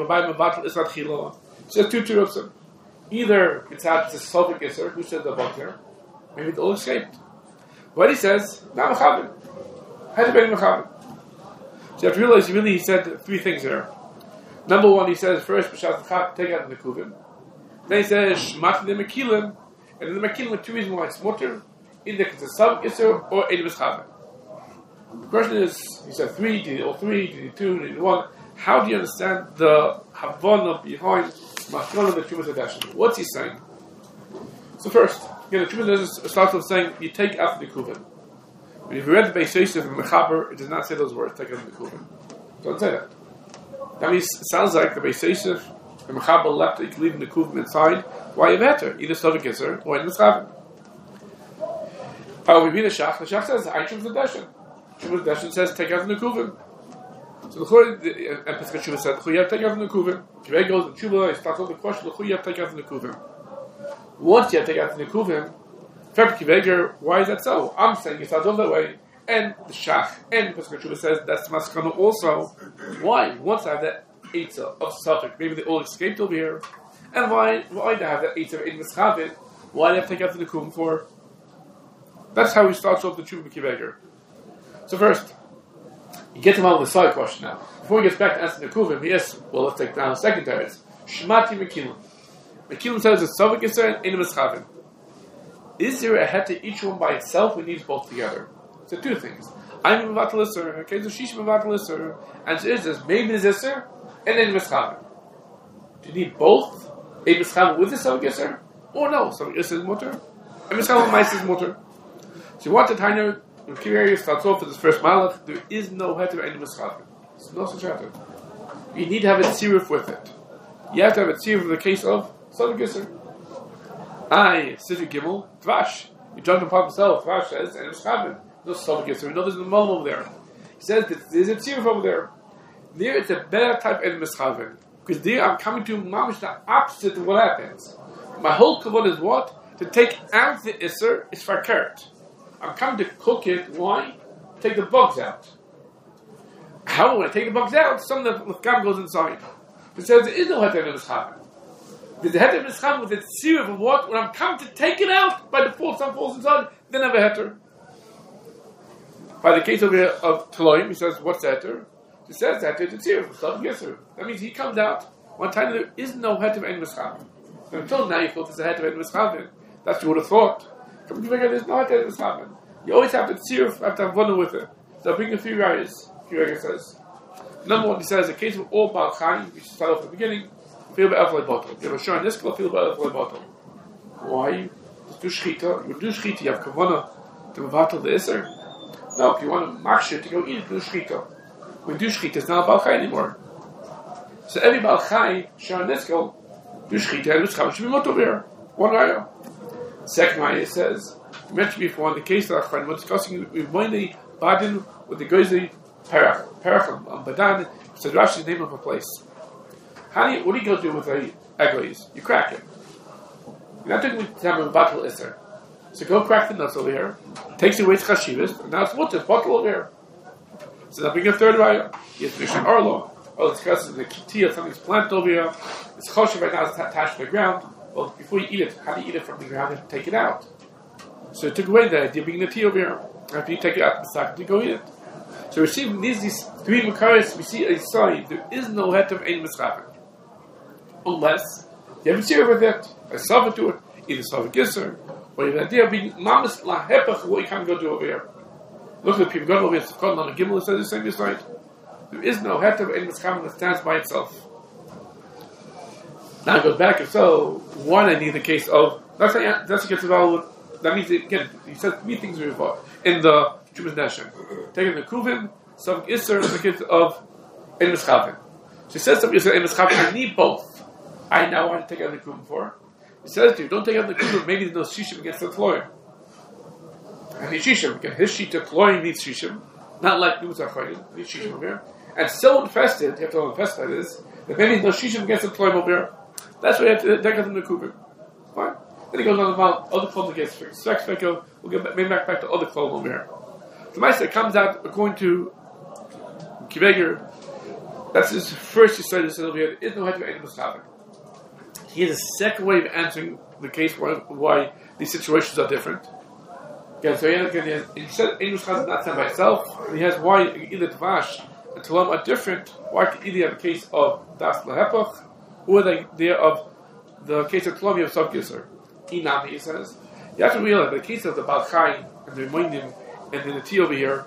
so there's two tirutzim. Either it's a Sophic Isser, who said the bug there. Maybe they all escaped. What he says, not mechaven. Had to be mechaven. So you have to realize, he said three things there. Number one, he says, first, b'shas chak, take out the nekuvim. Then he says, shmat the mekilim. And in the mekilim, with two reasons why it's mutter. Either it's a Sophic Isser or Eid Mischaven. The question is, he said three, did he all three, did he two, did he one? How do you understand the Havana behind Machana the Chumash Hadashim? What's he saying? So first, the Chumash starts with saying, you take out the Nekuvim. But if you read the Beis Yosef and Mechaber, it does not say those words, take out the Nekuvim. It doesn't say that. That means, it sounds like the Beis Yosef and Mechaber left, you can leave the Nekuvim inside. Why you better? Either Sovik Yisr or in the Mechaber. However, the Shach says, I choose the Dashin. Chumash Dashin says, take out the Nekuvim. So the Pesach Tshuva said, you have to take out the Nekuvim. Kivei goes in Tshuva, he starts with the question, you have to take out the Nekuvim. Once you have to take out the Nekuvim, why is that so? I'm saying it starts all that way, and the Shach, and Pesach Tshuva says, that's Maskana also. Why? Once I have that Eitzah of Suffolk, maybe they all escaped over here, and why do I have that Eitzah of Eid Mischavit? Why do I have to take out the Nekuvim for? That's how he starts off the Tshuva Kiveger. So first, you get him out of the side question now. Before he gets back to answering the Nekuvim, he asks, well, let's take down the second teretz. Shmati Mekilim. Mekilim says it's Sovik Yisrael and Ein Mischavin. Is there a head to each one by itself? We need both together. So two things. I'm Mevatel Isser, okay, so Shish Mevatel Isser, and so is this maybe is Isser and Ein Mischavin. Do you need both? Ein Mischavin with the Sovik Yisrael? Or no? Sovik Yisrael is mutter. Ein Mischavin Mais is mutter. So you want to tell when Kiryari starts off with his first malach, there is no heter Ein Mischavin. There's no such heter. You need to have a tziruf with it. You have to have a tziruf in the case of Sovik Yisrael. Siddur Gimel, Tvash. You jump upon himself, Tvash says, and it's Chavin. No Sovik Yisrael. No, there's a Malm over there. He says that there's a tziruf over there. There it's a better type of Mischavin. Because there I'm coming to mamish the opposite of what happens. My whole kavod is what? To take out the Isser is for carrot. I'm coming to cook it. Why? Take the bugs out. How when I take the bugs out, some of the gum goes inside. It says there is no heter Mischavin. There's a heter Mischavin with a tziruf of what? When I'm coming to take it out, by default some falls inside, then I have a heter. By the case of Taloim, he says, what's the heter? He says that it's a tziruf, Sovik Yisrael. That means he comes out. One time there is no heter Ein Mischavin. Until now you thought there's a heter Ein Mischavin. That's what you would have thought. There's no heter Ein Mischavin. You always have to have one with it. So I'll bring a few rayas. Says. Number one, he says, in case of all Baal Chai, we should start off at the beginning, feel about Eflai Bottle. You have a Shor Niskal, feel about Eflai Bottle. Why? You do Shchita. You do Shchita, you have Kavanah to Mevatel the Isser. No, if you want to Machshir to go eat it, do Shchita. When you do Shchita, it's not Baal Chai anymore. So every Baal Chai, Shor Niskal, do Shchita, and Mitzcham should be Moto Beer. One raya. Second raya says, you mentioned before, in the case that we're discussing, we've mainly Badin with the Gozi Perachim, Badan, so Rashi's name of a place. What do you go do with a eglis? You crack it. You're not doing with time of bottle isser. So go crack the nuts over here, takes away its chashivas, and now it's water, bottle over here. So now bring a third raya. You have to Mishnah Arlo. Well, discusses the kitia, something's planted over here. It's choshev right now, it's attached to the ground. Well, before you eat it, how do you eat it from the ground and take it out? So it took away the idea of being the tea over here. After you take it out the socket, you go eat it. So we're seeing these three makaris, we see a sign, there is no het of ein mischavik. Unless you have a seer with it, a suffer to it, either suffer gisser, or you have an idea of being mamas la hepach, what you can't go do over here. Look at the people going over here, Sefkon on the Gimel, it says the same side. There is no het of ein mischavik that stands by itself. Now it goes back, if so, one I need the case of, that's what gets involved with, that means, again, he says three things are involved. In the Chumas Neshem. Taking the Kuvim, some Isser, the kids of Ein Mischavin. So he says something, Ein Mischavin, I need both. I now want to take out the Kuvim for. He says to you, don't take out the Kuvim, maybe there's no Shishim against the Tloim. And the Shishim, again, his Shita, Tloim needs Shishim, not like Numas HaChayim, needs Shishim over here. And so infested, you have to know how infested that is, that maybe there's no Shishim against the Tloim over here. That's why you have to take out the Kuvim. Fine. Then he goes on about other Klom against Sex Feko, we'll get maybe back to other Klom over here. The Maisa comes out according to Kiveger. That's his first decided over here. There is no head to any Mushavik. He has a second way of answering the case why these situations are different. Okay, so he said any Mushavik is not stand by itself. And he has why either Tvash and Talam are different. Why could either have a case of Das Lahepach or the idea of the case of Talam of Sav Gisser. Inami, he says. You have to realize the case of the Baal Chai and the Moinim and then the T over here,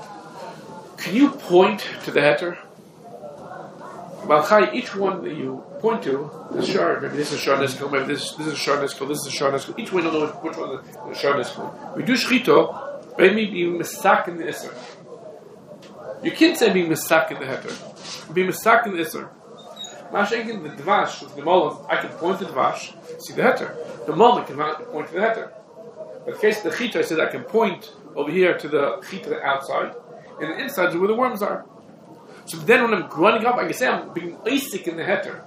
can you point to the heter? Baal Chai, each one that you point to, the Shar, maybe this is Shar Niskal, maybe this is Shar Niskal, this is Shar Niskal, each one don't know which one is Shar Niskal. We do Shchito, maybe being Misak in the Isser. You can't say being Misak in the heter. Being Misak in the Isser. Mashenkin, the Dvash, the Molam, I can point to Dvash, see the heter. The Molam can point to the heter. But in the case of the Chita, I said I can point over here to the Chita outside, and the inside is where the worms are. So then when I'm growing up, I can say I'm being Isik in the heter.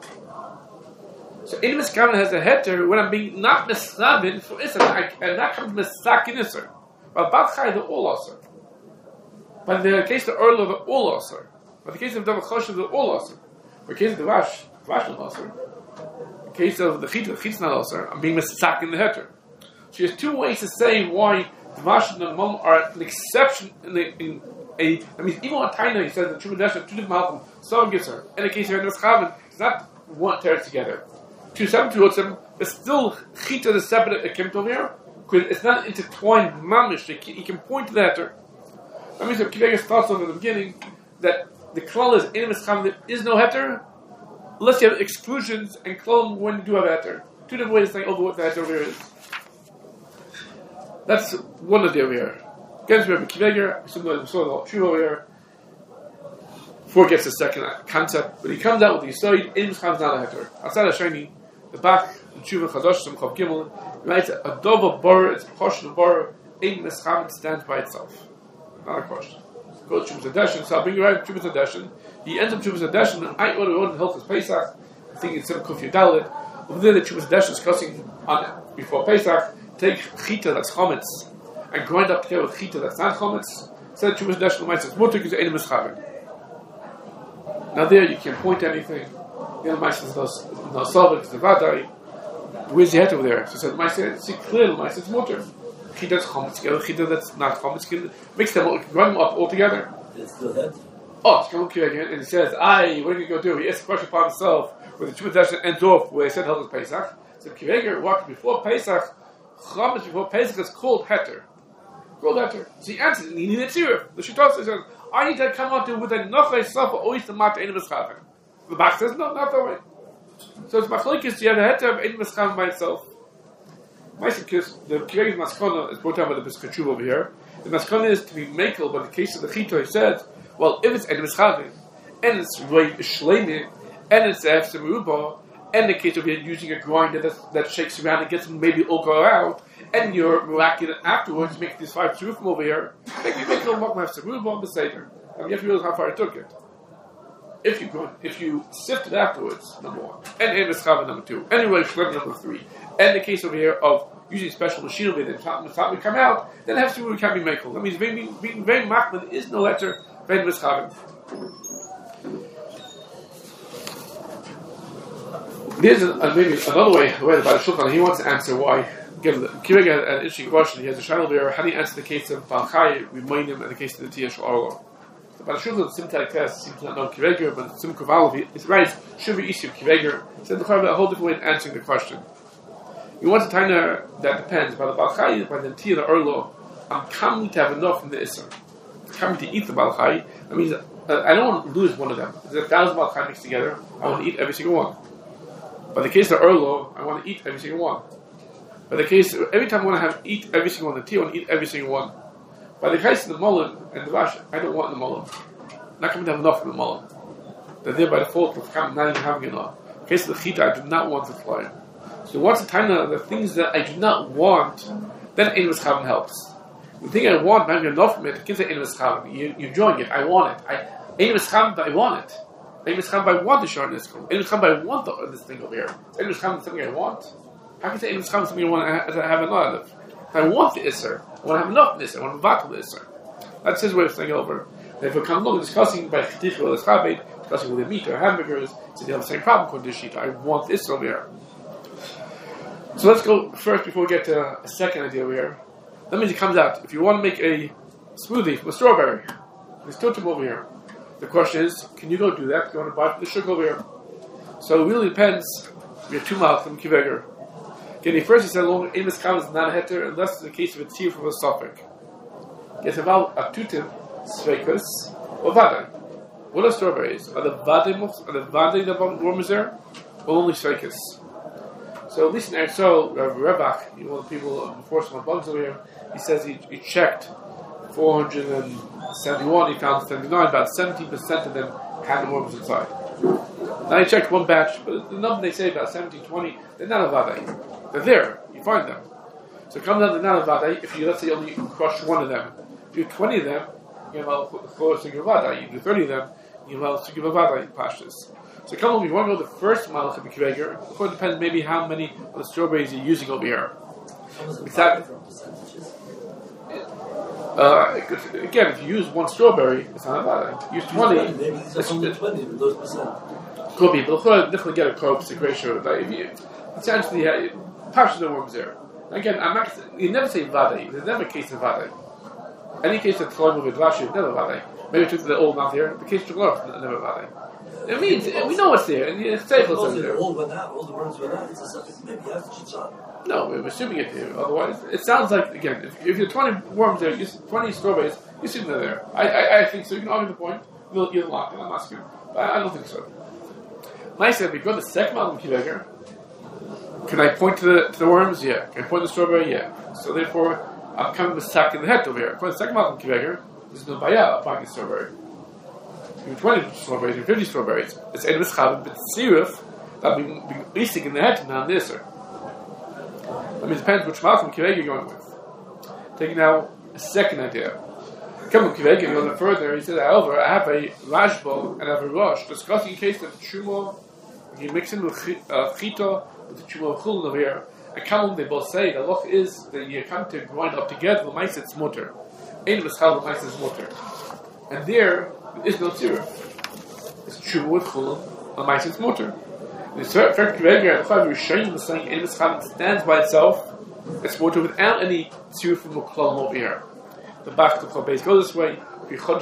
So Ein Miskavin has a heter when I'm being not Mislavin for Isser, and that comes Misak in Isser. But Baal Chai, they're all Asr. But in the case of the Orlo, they're all Asr. But in the case of Davar Choshev, they're all Asr. In the case of the Vash is not Asr. In the case of the Chita is not Asr. I'm being Misak in the heter. So there's two ways to say why the Vash and the Mom are an exception in I mean, even on Taina, he says the Chumas Neshem, two different Malchim, so gives her. In the case of Mischaven, it's not one tears together. 2-7, but still Chita is separate at Kimt over here, because it's not intertwined mamish. You can point to that. That means that Kivegas thoughts on in the beginning that the klal is in Mischaven, there is no heter, unless you have exclusions, and klal when you do have heter. Two different ways to think over what the heter over here is. That's one of the over here. Against Rabbi Kiveger, we saw the over here. Before it gets the second concept, but he comes out with the Yisoid, in Mischaven is not a heter. Outside of Shani, the Bach, the Tshuva Chadosh, some Chav Gimel, he writes a Dova Bor, it's a portion of Bor, in Mischaven stands by itself. Not a question. Go to Tshuva Zadeshin, so I'll bring you right to Tshuva Zadeshin. He ends up Tshuva Zadeshin, and I order on Hilchos Pesach, I think it's some Kuf Yudalit. Over there, the Tshuva Zadeshin is discussing on before Pesach, take Chita, that's Chometz, and grind up together with Chita, that's not Chometz. Said Tshuva Zadeshin, the says, Mutter is Ein Mischaven. Now there you can't point to anything. The other Maisa says no Salvik, it's the Vadai. Where's the head over there? So he said, Maisa, see clearly, Maisa, it's Mutter. Chita that's Chometz together, Chita that's not Chometz, can mix them, grind them up all together. It's still head. Oh, it's going to come again, and he says, what are you going to go do? He asks a question upon himself, where the Tshuva Zadeshin ends off, where he said Hilchos Pesach. So Kiveger walked before Pesach, Chometz before Pesach is called Heter. Go letter. So he answers, and he needed tziruf. The Shittos says, I need to come out with a nochlei safa always the mat ein mischavim. The Bach says, no, not that way. So it's machlokes. You have a heter of ein mischavim by itself. The Kirei Maskona is brought down by the Piskachuv over here. The Maskona is to be makel, but in the case of the Chito, he said, well, if it's ein mischavim, and it's roi shleimim, and it's efse meruba, and the case of you're using a grinder that shakes around and gets maybe all go out, and you're miraculous afterwards, make these 5 tzuruf from over here, maybe you make a little more efse meruba and beseder. I mean, you have to realize how far it took it. If you sift it afterwards, number 1, and ein mischavim number 2, and roi shleimim number 3, and the case over here of using special machinery that will come out, then hefse meruba can be makel. That means being very machman is no letter of ein mischavim. There's maybe another way about the Shulchan. He wants to answer why. Again, Kirei had an interesting question. He has a shadow there. How do you answer the case of Balchai, Rimoinim, and the case of the Tia Shel Orlo? The Baal Shulchan Simtai test seems to not know Kirei, but Sim Kuvalov, it's right. Should be issue Kirei. He said the Chorba a whole different way of answering the question. He wants to tell you that depends. By the Balchai, by the Tia Orlo, I'm coming to have enough from the Isser. I'm coming to eat the Balchai. That means I don't want to lose one of them. There's 1,000 Balchai mixed together. I want to eat every single one. By the case of Erlo, I want to eat every single one. By the case of every time I want to eat every single one, the tea, I want to eat every single one. By the case of the mullen and the rash, I don't want the mullen. I'm not going to have enough of the mullen. They're there by default of not even having enough. In the case of the chita, I do not want the fly. So once the time the things that I do not want, then ein mischavim helps. The thing I want, I'm having enough of it, I can say ein mischavim. You're enjoying it, I want it. Ein mischavim, but I want it. Ein mischavim, I want the shortness. Ein mischavim, I want this thing over here. Ein mischavim is something I want. How can I say ein mischavim is something I want to have enough of? I want the isser. I want to have enough of this. I want to vatal the isser. That's his way of saying over. And if we come along discussing by chitich or eschabed, discussing with the meat or hamburgers, so they have the same problem called this sheet. I want this over here. So let's go first before we get to a second idea over here. That means it comes out. If you want to make a smoothie from a strawberry, there's two of them over here. The question is, can you go do that? You want to buy the sugar over here? So it really depends. We have 2 miles from Kiveger. Okay, first he said, "Long Amos Khan is not a heter unless it's a case of a tear from a suffix." Yes, about a tutim, sveikus, or vadai. What are strawberries? Are the vadai the warmers there, or only sveikus? So at least in Eretz, Rebach, one of the people before some bugs over here, he says he checked 471, he found 79, about 17% of them had the worms inside. Now he checked one batch, but the number they say about 17, 20, they're not a vadai. They're there, you find them. So come down to not a vadai, if you, let's say, only crush one of them. If you do 20 of them, you have a sugar vadai. You do 30 of them, you have a sugar vadai pashtas. So come on, if you want to go the first malach of Kiveger, of course it depends maybe how many of the strawberries you're using over here. Again, if you use one strawberry, it's not bad. Use 20. Maybe these are only 20 with those percent. Could be, but you'll definitely get a corpus ratio. Like if you essentially, partially the worms there. Again, you never say vadai. There's never a case of vadai. Any case of tloim with rashi, never vadai. Maybe took the old mouth here. The case of glove, never vadai. It means we know what's there, and it's safe. All the worms went out. It's a suffix. Maybe you have to chitza. No, we're assuming it here. Otherwise, it sounds like, again, if you're 20 worms there, 20 strawberries, you assume they're there. I think so. You can argue the point. You're locked, and I'm asking. But I don't think so. I said, if we go to the second Malach Kiveger, can I point to the worms? Yeah. Can I point to the strawberry? Yeah. So therefore, I'm coming with sack in the head over here. According to the second Malach Kiveger, there's no bayah buying a strawberry. You 20 strawberries, you 50 strawberries. It's ein mischavim, but siruf, that'll be basic in the head, not this. I mean, it depends which Malach Kiveger you're going with. Taking now a second idea. Come on, Kiveger, going a little further, he said, however, I have a rashbo and I have a rosh, discussing in case that Shumo, you mix in with chito, with the Shumo chulun over here, and come on, they both say, the loch is that you come to grind up together, the mice it's mutter. Ein mischavim, the mice is mutter. And there is no tzira. It's Shumo with chulun, the mice it's mutter. The third Kiveger, the Chav Rishayim is saying, Ein mischavim stands by itself, it's mutter without any tzira from the klal over here. The back to the base go this way. But it's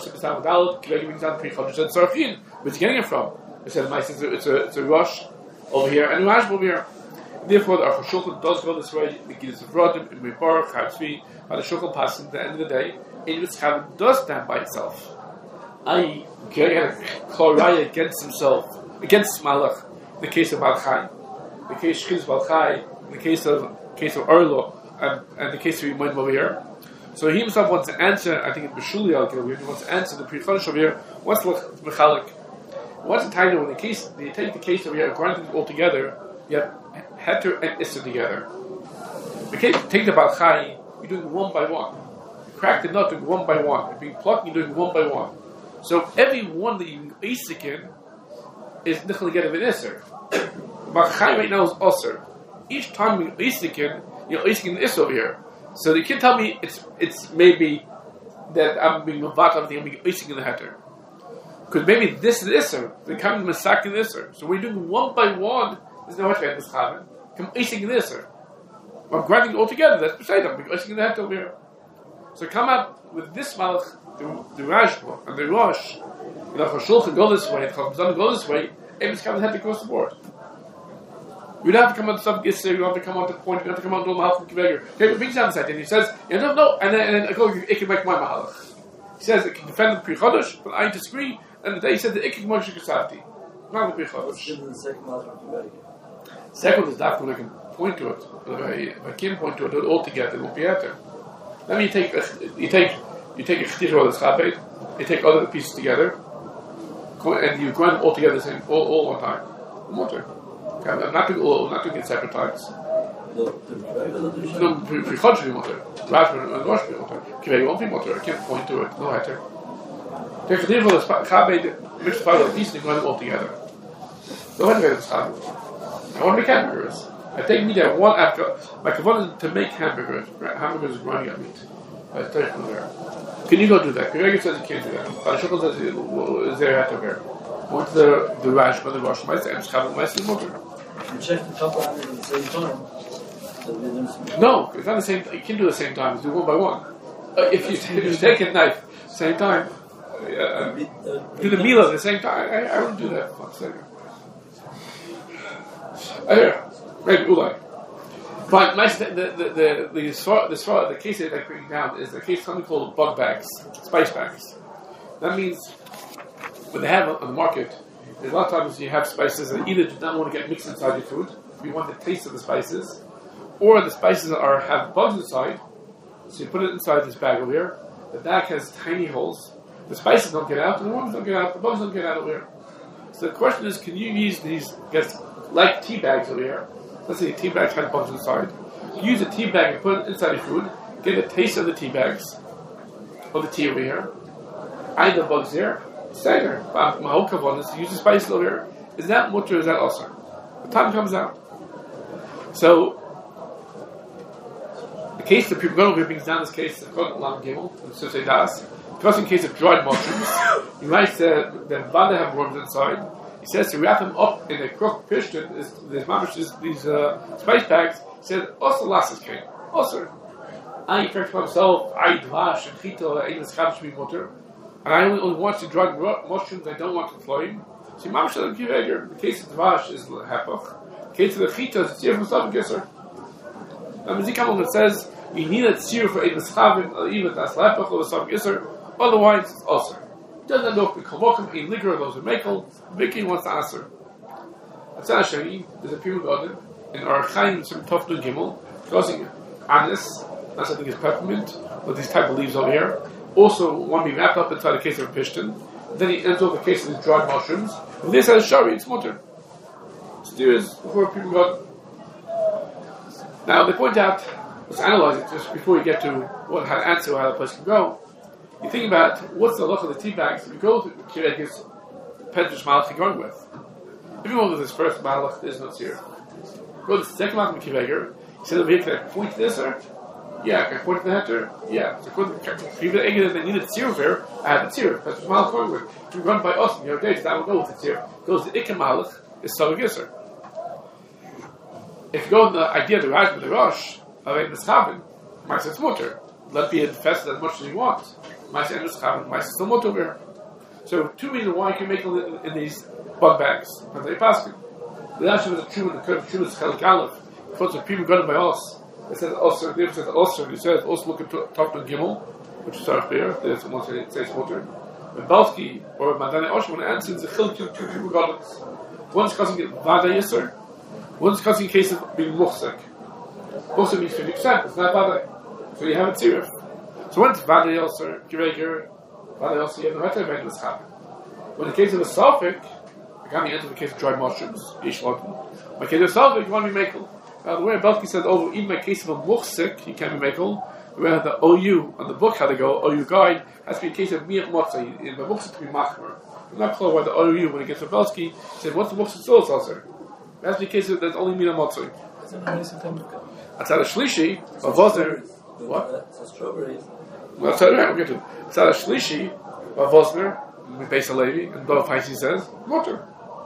getting it from. We said it's a rush over here and a rush over here. Therefore, the Aruch HaShulchan does go this way. The Gidus of Rodim, in Mebar, Chatzvi, the Shulchan passes at the end of the day. Ein Mitzchaven does stand by itself. I get a Kloraya against himself, against Malach, in the case of Malchai, in the case of Shchiz Malchai, in the case of Orlo, and the case of Yimoim over here. So he himself wants to answer, I think in Beshuli al-Gilvir, he wants to answer the Pre-Chodesh over here. What's Mechalik? What's the title when you take the case over here, granted all together, you have Heter and Isser together. You can't take the Balchai, you're doing one by one. You crack the nut, doing one by one. You're being plucked, you're doing one by one. So every one that you Isik in is Nichel get of an Isser. Balchai right now is Osser. Each time you Isik in, you're Isik in Isser over here. So you can't tell me it's maybe that I'm being Mavat, I'm being Isik in the Heter. Because maybe this is Isser. They're coming to Masak in Isser. So we're doing one by one. There's no Heter in this Chaven. Come Isik in Isser. I'm grinding it all together. That's beside them. Because Isik in the Heter over here. So come up with this Malach, the Rashba, and the Rosh. The Aruch HaShulchan go this way, the Chazon go this way. Everything's coming Heter across the board. You don't have to come on to something Isser, you don't have to come on to point, you don't have to come on to Mahalach and Kiveger. Okay, but brings down the side, and he says, no, and then I go, it can make my Mahalach. He says, it can defend the Pre-Chodesh, but I disagree, and the day he said, the Ikik Moshe Kasavti. Not the Pre-Chodesh. Second is that when I can point to it, if I can't point to it all together, it won't be Heter. Then you take a Chtish or the Chabed, you take other pieces together, and you grind them all together the same, all one time. Water. Okay, I'm not doing it separate times. No, Pre-Chodesh be Motor. Rashba and Rosh be Motor. Kivei won't be Motor. I can't point to it. No Heter. Take the Chtish or the Chabed, mix the part of the piece and grind them all together. No Heter is Chabed. I want to make hamburgers. I take meat at one after. My kavanah is to make hamburgers. Hamburgers is grinding up meat. I take from there. Can you go do that? Kiveger says you can't do that. Shulchan says is there Heter there. Went to the Rashba, the Rosh Meister, and Chabed Meister Motor. You check the top at the same time. No, it's not the same. You can't do it at the same time. You do one by one. If you take a knife at the same time, do the meal at the same time. I wouldn't do that. One second. Maybe Ulai. But the case that I bring down is the case of something called bug bags, spice bags. That means when they have on the market, there's a lot of times you have spices that either do not want to get mixed inside your food, you want the taste of the spices, or the spices have bugs inside, so you put it inside this bag over here. The bag has tiny holes. The spices don't get out, the worms don't get out, the bugs don't get out over here. So the question is, can you use these, like tea bags over here? Let's say a tea bag has bugs inside. You use a tea bag and put it inside your food, get a taste of the tea bags, of the tea over here, and the bugs here. Stagger. My whole kavanah is to use the spices over here. Is that mutter or is that also? The time comes out. So, the case that people go over brings down this case of Lam Gimel, and so say Das. Because in case of dried mushrooms, he writes that Vada have worms inside. He says to wrap them up in a crook piston, there's mamish these spice bags. He says, also lasses came. Also. I correct myself, I dvash and chito, I was chav shmi mutter. And I only want to dried mushrooms, I don't want to floim. So mamish doesn't give egger. The case of dvash is hepach. The case of the chito is tzir from Stav Gisser. Now Mazik Hamon says, you need a tzir for a mischavim, or even that's hepach or Stav Gisser, otherwise it's also. Doesn't know if the kavokim a liquor those who makel, Vicky wants to answer. At Sanashari, there's a period garden in our Chaim some Tofnu Gimel, causing anis, that's I think is peppermint, with these type of leaves over here. Also, one be wrapped up inside a case of a piston. Then he ends over a case of these dried mushrooms. With this as shari, it's mutter. So there is before people got. Now they point out, let's analyze it just before we get to how to answer how the place can go. You think about what's the look of the tea bags. If you go to Kirekis Pedrash Malach you're going with. If you go with this first Malach, there's no tzir. Go to the second Malach Kiveger. He said over here, can I point to this or? Yeah, can I point to the Heter? Yeah. So if you they need a tzir here, I have a tzir. Pedrash Malach going with. If you run by us in your days, that will go with the tzir. Goes to Ikka Malach, is Sav Gisser. If you go in the idea of the Raj with the Rosh, of a Mischavin, might say it's mutter. Let it be infested as much as you want. Might say Mischavin, might say still mutter over here. So, 2 reasons why you can make it in these bug bags. And they pass it. The Rashi was a true in the curve of True is Chel Galef. First, the people got it by us. It says also, it says also, it says also look at top of Gimel, which is our clear, there's one says water. When Balski or Madani Osh, when it answers the Chil, two people got it. One's causing it Vada Yisr, one's causing a case of being Muhsek. Muhsek means 50%, it's not Vada. So you have a tzirif. So when it's Vada Yisr, Gireger, Vada Yisr, you have no matter when this happened. When the case of a Salfik, I got me into the case of dried mushrooms, Yishlot. My case of Salfik, you want to be Mekel. Now, the way Balki said, oh, even in my case of a muhsik, you can't be Mekel. Where the OU on the book how to go, OU guide, has to be a case of Mir Motzah. In the muhsik to be Machmer. I'm not clear why the OU, when it gets to Balki, he said, what's the muhsik still also? It has to be a case of there's only Mir Motzah. That's out of Shlishi, or was there? What? It's strawberries. Well, that's right, we'll get to it. It's out of Shlishi, or was there? Beis Halevi, and Dov Haisi says, Mutter.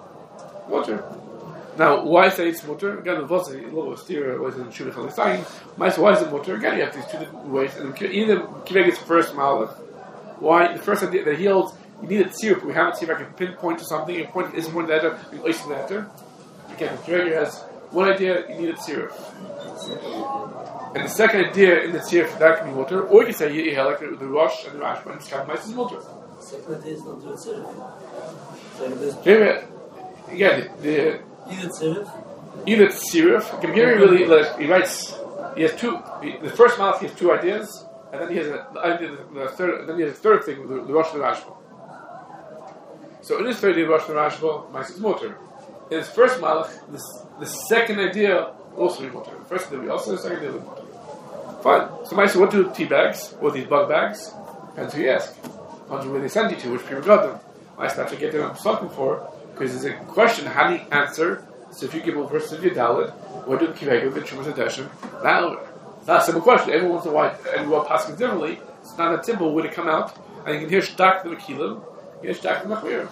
Now, why say it's mutter? Again, the Vos, a little steer was in Shuvah Chalisayim. Why is it mutter? Again, you have these two different ways. And either Kiveg is first malach. Why? The first idea that he holds, you need a tziruf. We haven't seen if I can pinpoint to something. A point isn't one letter, we place the letter. Again, Kiveg has one idea, you need a tziruf. And the second idea in the tziruf, that can be mutter. Or you can say, yeah, like the Rosh and the Rashba, and Skavmais is mutter. The second idea is not do a tziruf. Again, the Either tziruf. Either tziruf. Gambiri really, like, he writes. He has two. The first malach he has two ideas, and then he has the third. And then he has a third thing, the Rosh and the Rashba. So in his third idea, Rosh and the Rashba, Ma'aser is mutter. In his first malach, the second idea also be mutter. The first idea be also, the second idea be mutter. Fine. So Ma'aser, what do tea bags or these bug bags? Depends who you ask. Depends where they send you to, which people got them. Ma'aser have to get them. I'm looking for. Because there's a question, how do you answer? So if you give a verse of Yadalid, what do Kiveg with the Chumas Adeshem? Now, it's not a simple question. Everyone wants to why everyone passes differently. It's not that simple. Would it come out? And you can hear Shtak the Mekilim, you hear Shtak the Machmir.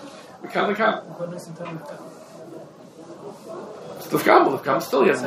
It's Lefkam still yes.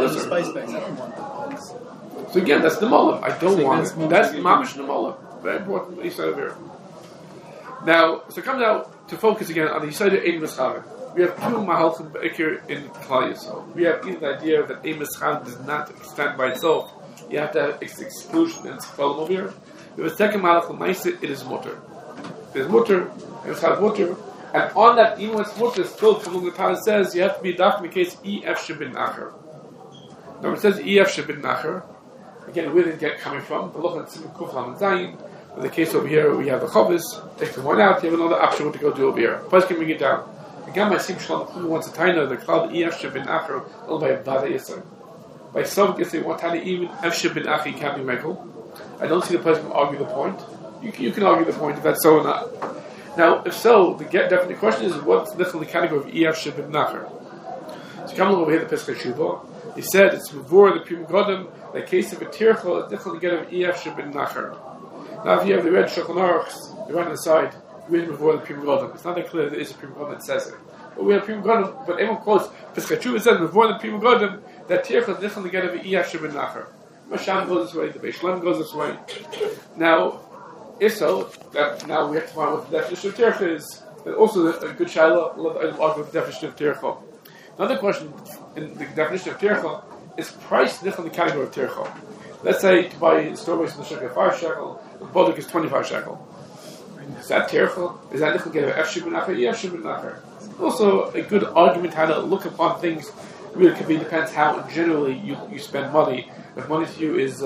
So again, that's the Molam. I don't want it. That's Mamish the Molam. Very important what you said over here. Now, so it comes out to focus again on the Yisayda Ein Mischavin. We have two Mahalchim Be'ikir in Klal Yisrael. We have either the idea that Ein Mischavin does not stand by itself. You have to have its exclusion and Tzchalim over here. We have a second Mahalchim Ma'aseh, it is mutter. It is mutter, it is mutter. And on that, even when it's mutter, still Kabbalah the Torah says you have to be adopted in case EF Shebin Acher. Now when it says EF Shebin Acher, again, where did it get coming from? The Loch and Tzimah Kuf Lam and Zayin. In the case over here, we have the Chavis, take the one out, you have another option what to go do over here. First, can bring it down. Again, my Sim Shalom, who wants a taina, the cloud EF Shebin Acher, only by Vada Yisr. By some, if they want taina, even F Shebin Acher can't be Mekel. I don't see the person argue the point. You can argue the point if that's so or not. Now, if so, the definite question is what's the category of EF Shebin Acher? So come over here, the Pesach Shuvah. He said it's before the Prim Godim, the case of a Tirchel is definitely get of EF Shebin Acher. Now, if you have the red Shulchan Aruch, the right on the side, written before the Prim Godim. It's not that clear there is a Prim Godim that says it. But we have Prim Godim, but everyone quotes, Pesach Shuvah says before the Prim Godim, that Tirchel is definitely get of EF Shebin Acher. Masham goes this way, the Beis Shlem goes this way. Now, if so, now we have to find what the definition of Tirchel is. And also a good shaila, we'll argue with the definition of Tirchel. Another question in the definition of Tirchel is price different in the category of Tirchel. Let's say to buy strawberries in the shekel 5 shekel, the boduk is 25 shekel. Is that Tirchel? Is that different get of F Shebin Acher? Yeah, Shebin Acher. Also a good argument how to look upon things. Really could be depends how generally you spend money. If money to you is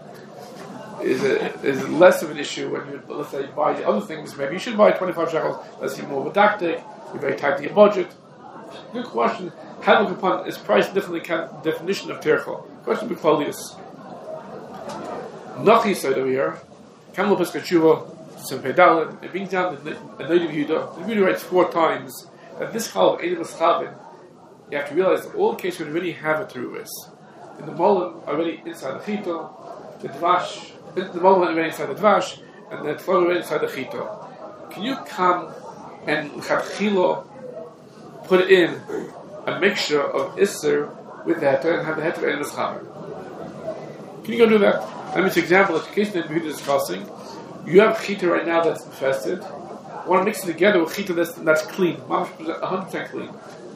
less of an issue when you, let's say, buy the other things, maybe you should buy 25 shekels, let's see more didactic, you're very tight to your budget. Good question. How to look upon is price differently definition of Tirchel? Question be Claudius. Nachi side over here, Kamel Pesach Shuvah, Simpei Dalin, it brings down the Noid of Yehuda. The Yehuda writes 4 times that this Chal of Ein Mischavin, you have to realize that all the cases would already have a Teruvis. In the Molen, already inside the Chito, the Dvash, the Molen already inside the Dvash, and the Tfar already inside the Chito. Can you come and Chilo put in a mixture of Isser with the Heter and have the Heter of Ein Mischavin? Can you go do that? Let me take an example. The case that Yehuda is discussing, you have Chito right now that's infested. You want to mix it together with Chito that's clean, 100% clean.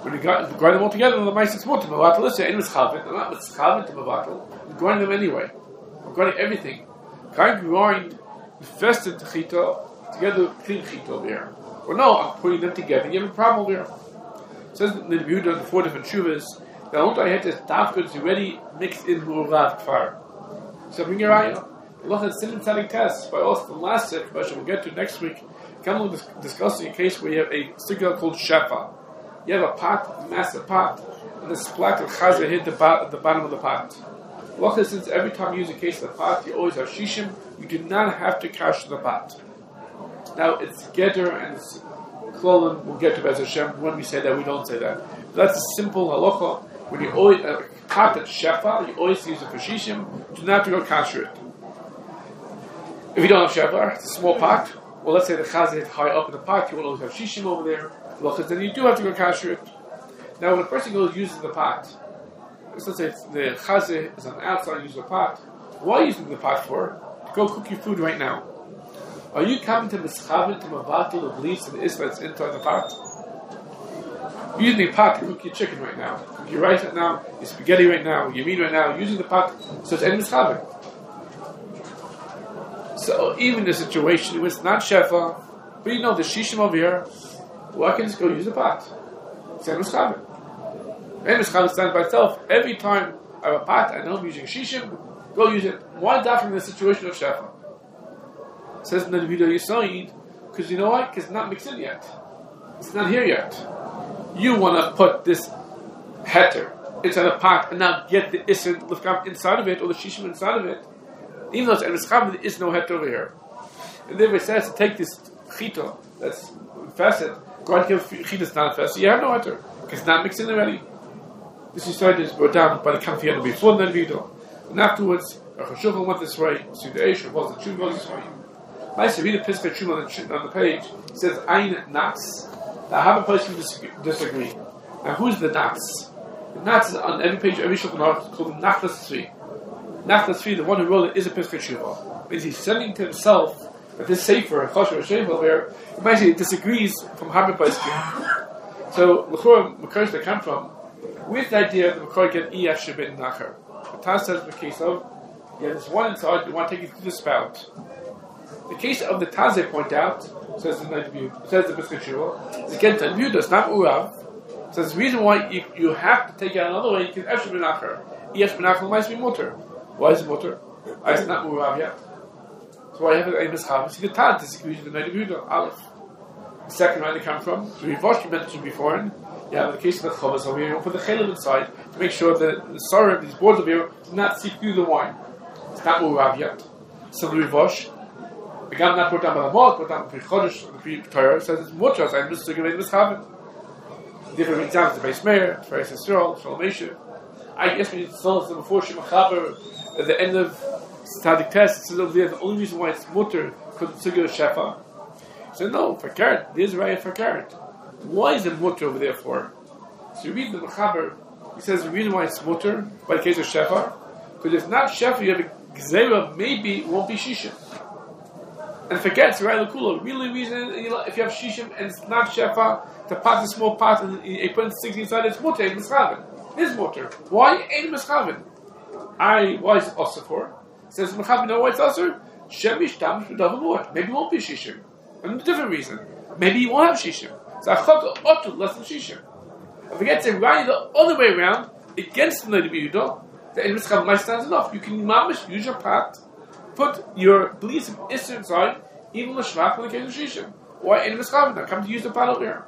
When you grind them all together, the mice is mutter. Mavatal, listen, I'm not mischavet to Mavatal. I'm grinding them anyway. I'm grinding everything. Can't grind the festive chita together with clean chita over here. Or no, I'm putting them together. You have a problem over here. It says in the Yehuda, the 4 different shuvas, that only I had this dafka is already mixed in Urav Kfar. So bring your ayah. Allah has sin telling tests by us from last week, which we'll get to next week. Come discussing a case where you have a sticker called shefa. You have a pot, a massive pot, and the splat of chazer hit the bottom of the pot. Allah says every time you use a case of the pot, you always have shishim. You do not have to cash the pot. Now it's Getter and it's Klolim. We'll get to Bez Hashem. When we say that, we don't say that. But that's a simple halacha. When you always a pot that's shefa, you always use it for shishim. You do not have to go cash it. If you don't have shefa, it's a small pot. Well, let's say the chazir is high up in the pot. You will always have shishim over there. Then you do have to go cash it. Now, when a person goes using the pot, let's say the chazir is on the outside, use the pot. What are you using the pot for? Go cook your food right now. Are you coming to mischavet to mavatal of leaves and isra that's inside the pot? You're using the pot to cook your chicken right now, cook your rice right now, your spaghetti right now, your meat right now. Using the pot, so it's any mischavet. So even in a situation where it's not shefa, but you know the shishim over here, well, I can just go use the pot. It's any mischavet. Any mischavet stands by itself. Every time I have a pot, I know I'm using shishim. Go use it. Why daven in the situation of shefa? It says in the video Yisoid, because you know why? Because it's not mixed in yet. It's not here yet. You want to put this heter inside a pot and now get the isr lifkam inside of it or the shishim inside of it. Even though it's emischav, there is no heter over here. And then it says to take this chita that's infested, go and give chita that's not infested. You have no heter because it's not mixed in already. This Yisoid is brought down by the Kamfiyana before the video. And afterwards, Shulchan went this way, so the Eish was the Chum goes this way. I used to read a Pesach Chum on the page. It says Ein Nats. Now, how a person disagree? Now, who's the Nats? The Nats is on every page, every Shulchan Aruch, called the Nachlas Tzvi. Nachlas Tzvi, the one who wrote it, is a Pesach Chum. Means he's sending to himself that this Sefer, Chosher Shevel, where he might say disagrees from Hamid Pesach. So, L'chor, Makarish they come from, with the idea that Makarish get Iyach Shebet Nachar. The Taz says in the case of, you have this one inside, you want to take it through the spout. The case of the Taz, they point out, says the night view, says the Pesach Shuvah, is again Talmud, it's not Urav. So the reason why you have to take it another way, because Esh Benachar. Esh Benachar might be mutter. Why is it mutter? It's not Urav yet. So why have it a Mischab? See, the Taz disagrees with the night view, Aleph. The second one they come from, the Rivosh you mentioned before, and you have the case of the Chavas over here, you put the Chelim inside to make sure that the sorrow of these boards over here do not seep through the wine. It's not Urav yet. So the Rivosh, the Gam not put down by the Malt, put down by the Chodesh, the Pre-Torah, says it's mutter, so I'm just to give it Mischabit. Different examples, the Beis Meir, the Feres Yisrael, Shalom Esher. I guess we need to tell us before Shemachaber, at the end of Tzadik Test, it says over there, the only reason why it's mutter, because it's Sugya Shefa. So no, for carrot, there's Raya for carrot. Why is it mutter over there for? So you read the Mechaber, he says the reason why it's mutter, by the case of Shefa, because if not Shefa, you have a Gzeira, maybe it won't be Shishim. And forget it's Rai Lakula. Really reason, if you have Shishim and it's not Shefa, the pot is a small pot and you put 60 inside, it's mutter, it's Mischaven. It is mutter. Why ain't Mischaven? Why is it also for? It says Mischaven, know why it's also? Shemish Damish B'Davamor. Maybe it won't be Shishim. And a different reason. Maybe you won't have Shishim. So Achot Otu less than Shishim. And forget to Rai the other way around, against the Nadi B'Yudah, the Mischaven might stand enough. You can mamish, use your pot, put your beliefs of Isser inside, even L'Shvach when it came to Shishim. Why ain't Mischaven now? Come to use the pot over here.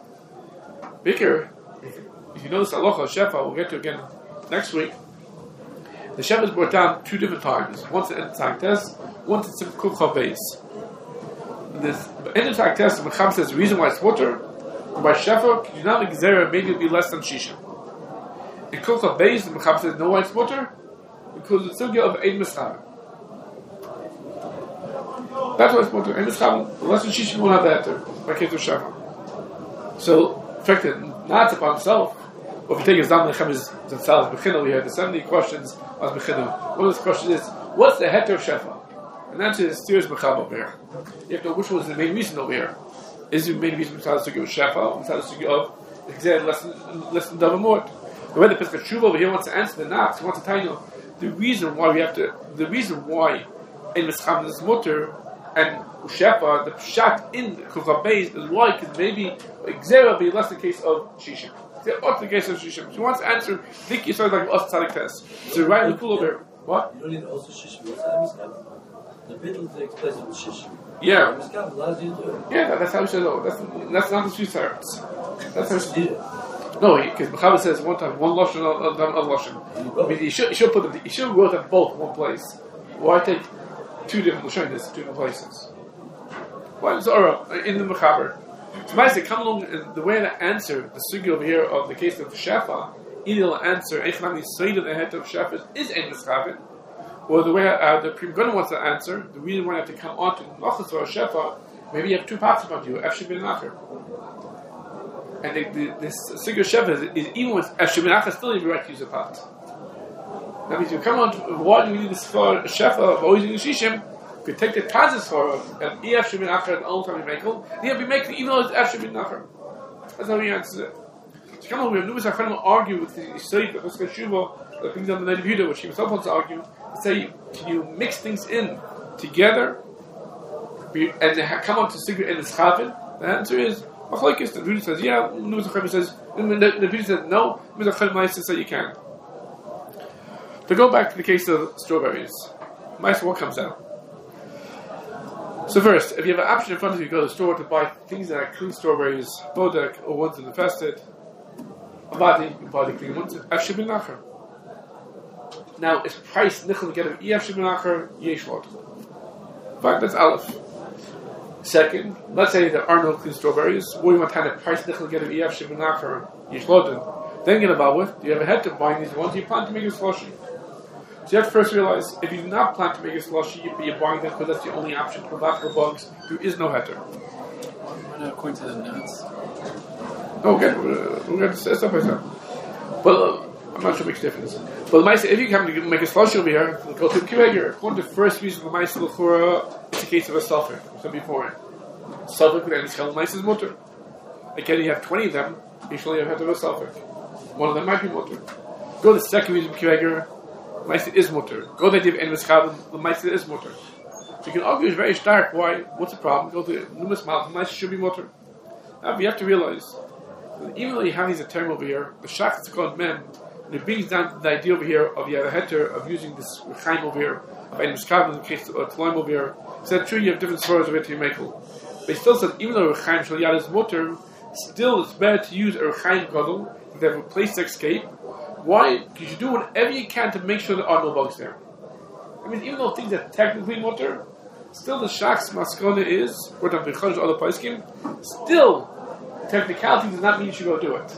Bigger, if you notice Aloha Shefa, we'll get to again next week. The Shefa is brought down 2 different times. Once at the end of Tzadik Test, once at Simcha Kuf Chav. This end of Tzadik Test, the Mecham says the reason why it's water, by Shefa, you not make Zera, maybe it'll be less than Shishim. In Kuf Chav, the Mecham says no why it's water, because it's still of Eid Mischaven. That's why it's water. Eid Mischaven, less than Shishim won't have that there, by case of Shefa. So, affected not upon himself. Or if you take his Dam Lechem is themselves, Bechino, we have the 70 questions on Bechino. One of those questions is, what's the heter of Shefa? And the answer is, serious Mechab over here. You have to know which was the main reason over here. Is the main reason Mitzad Sugi of Shefa, or Mitzad Sugi of Exactly, less than double more. The way the Pesach Shuva over here wants to answer the Nafs, he wants to tell you the reason why in Mischam is mutter and Shefa, the Pshat in Kufra Beis is why, because maybe Xera will be less the case of Shishim. What's the case of Shishim? She wants to answer, think you started like us Tzadik test. So right, the cool over here. What? You don't need also Shishim. What's that? The Bittul takes place with Shishim. Yeah. Yeah, that's how we should know. That's not the two sides. That's how she did. Yeah. No, because Mechaber says one time one lashon, another lashon. I mean, you should put them. You should wrote them both in one place. Why take two different lashonis, two different places? Well, it's in the Mechaber. So, Ma'aseh, come along and the way to answer the sugi over here of the case of Shefa, either will answer Eichnami Seid the head of Shefa is Ein Mischavin, or the way the Pri Megadim wants to answer, the reason why you have to come on to Nachas or Shefa, maybe you have two parts about you, Efshim bin Acher. And this Sigurd Shefa is even with Efshim bin Acher still you have the right to use a part. That means you come on to why do we need this for Shefa of always using Shishim, you could take the Tazis for and Efshim bin Acher at the old time you make it, you have to make even though it's Efshim bin Acher. That's how he answers it. So come on, we have Numas HaChanim argue with the Yisrael, the Pesach Shuva, the things on the Night of Yehuda, which he himself wants to argue, to say, can you mix things in together and come on to Sigurd and Mischavin? The answer is, Machlokes. The Rebbe says, yeah, Numas HaChanim says, the Rebbe says, no, Numas HaChanim says you can. To go back to the case of strawberries, what comes out? So first, if you have an option in front of you, go to the store to buy things that are clean strawberries, bodek, or ones that are infested, you can buy the clean ones, Efshim bin Acher. Now, is price nichel get of Efshim bin Acher, Yeshlot. In fact, that's Aleph. Second, let's say there are no clean strawberries, or you want to have a price nichel get of Efshim bin Acher, Yeshlot. Then get about with, do you have a head to buying these ones, you plan to make a slushy. So you have to first realize, if you do not plan to make a slushy, you're buying them because that's the only option to prevent for bugs. There is no heter. Why not according to the nuts? Okay, we're going to say step by step. But I'm not sure it makes a difference. But the Maisa, if you come to make a slushy over here, go to the Kiveger. According to the first reason the Maisa L'chura, it's a case of a sulfur. Said before. Sulfur with any skeleton mice is mutter. Again, you have 20 of them, you should only have heter of a sulfur. One of them might be mutter. Go to the second reason Kiveger. Ma'aseh is mutter. Go to the idea of Ma'aseh, the Ma'aseh is mutter. So you can argue it's very stark. Why? What's the problem? Go to Numas Malach, Ma'aseh should be mutter. Now, you have to realize that even though you have these term over here, the Shach is called Mem, and it brings down to the idea over here of you have a heter of using this Rechaim over here, of Ein Miskav in the case of Tloim over here. So that's true, you have different stories over here to your Mekel. But he still said, even though Rechaim Shal Yad is mutter, still it's better to use a Rechaim Gadol, if they have a place to escape. Why? Because you do whatever you can to make sure there are no bugs there. I mean, even though things are technically mutter, still the Shach's maskona is, or the Bechaj other Paiskim, still, technicality does not mean you should go do it.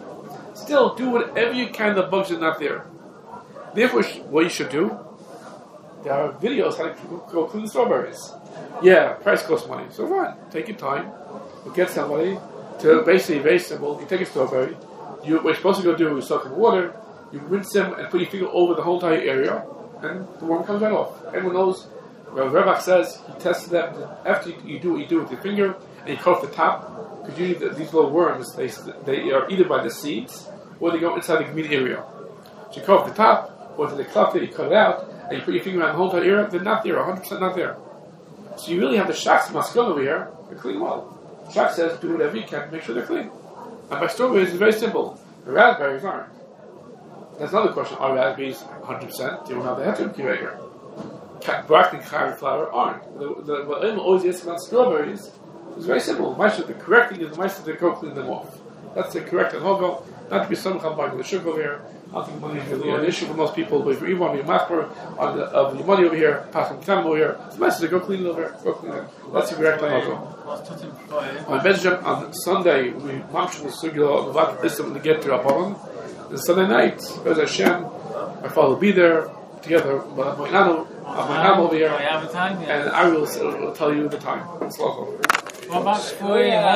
Still, do whatever you can, the bugs are not there. Therefore, what you should do, there are videos how to go clean strawberries. Yeah, price costs money. So fine, take your time, we'll get somebody to basically, very simple, you take a strawberry, what you're supposed to go do is soak in water, you rinse them and put your finger over the whole entire area, and the worm comes right off. Everyone knows, Rebach says, he tested that after you do what you do with your finger, and you cut off the top, because usually these little worms, they are either by the seeds, or they go inside the green area. So you cut off the top, or to the cleft there, you cut it out, and you put your finger around the whole entire area, they're not there, 100% not there. So you really have the Shach's maskon over here, they're clean well. Shach says, do whatever you can to make sure they're clean. And by strawberries, it's very simple. The raspberries aren't. That's another question. Are raspberries 100%? They don't have the heter Kiveger. Broccoli and cauliflower aren't. What I'm always asking about strawberries is very simple. The correct thing is the mice to go clean them off. That's the correct and hogo. Not to be some combined with the sugar over here. I don't think money is really an issue for most people, but if you want to be a machmer of the money over here, pass on the over here, it's nice to go clean it over here. Go clean it. That's the correct and hogo. On Benjamin, on Sunday, we mamshul sugya of this to get to Apollo. And Sunday night, Bez Hashem, my father will be there together with my nano over here, and I will tell you the time.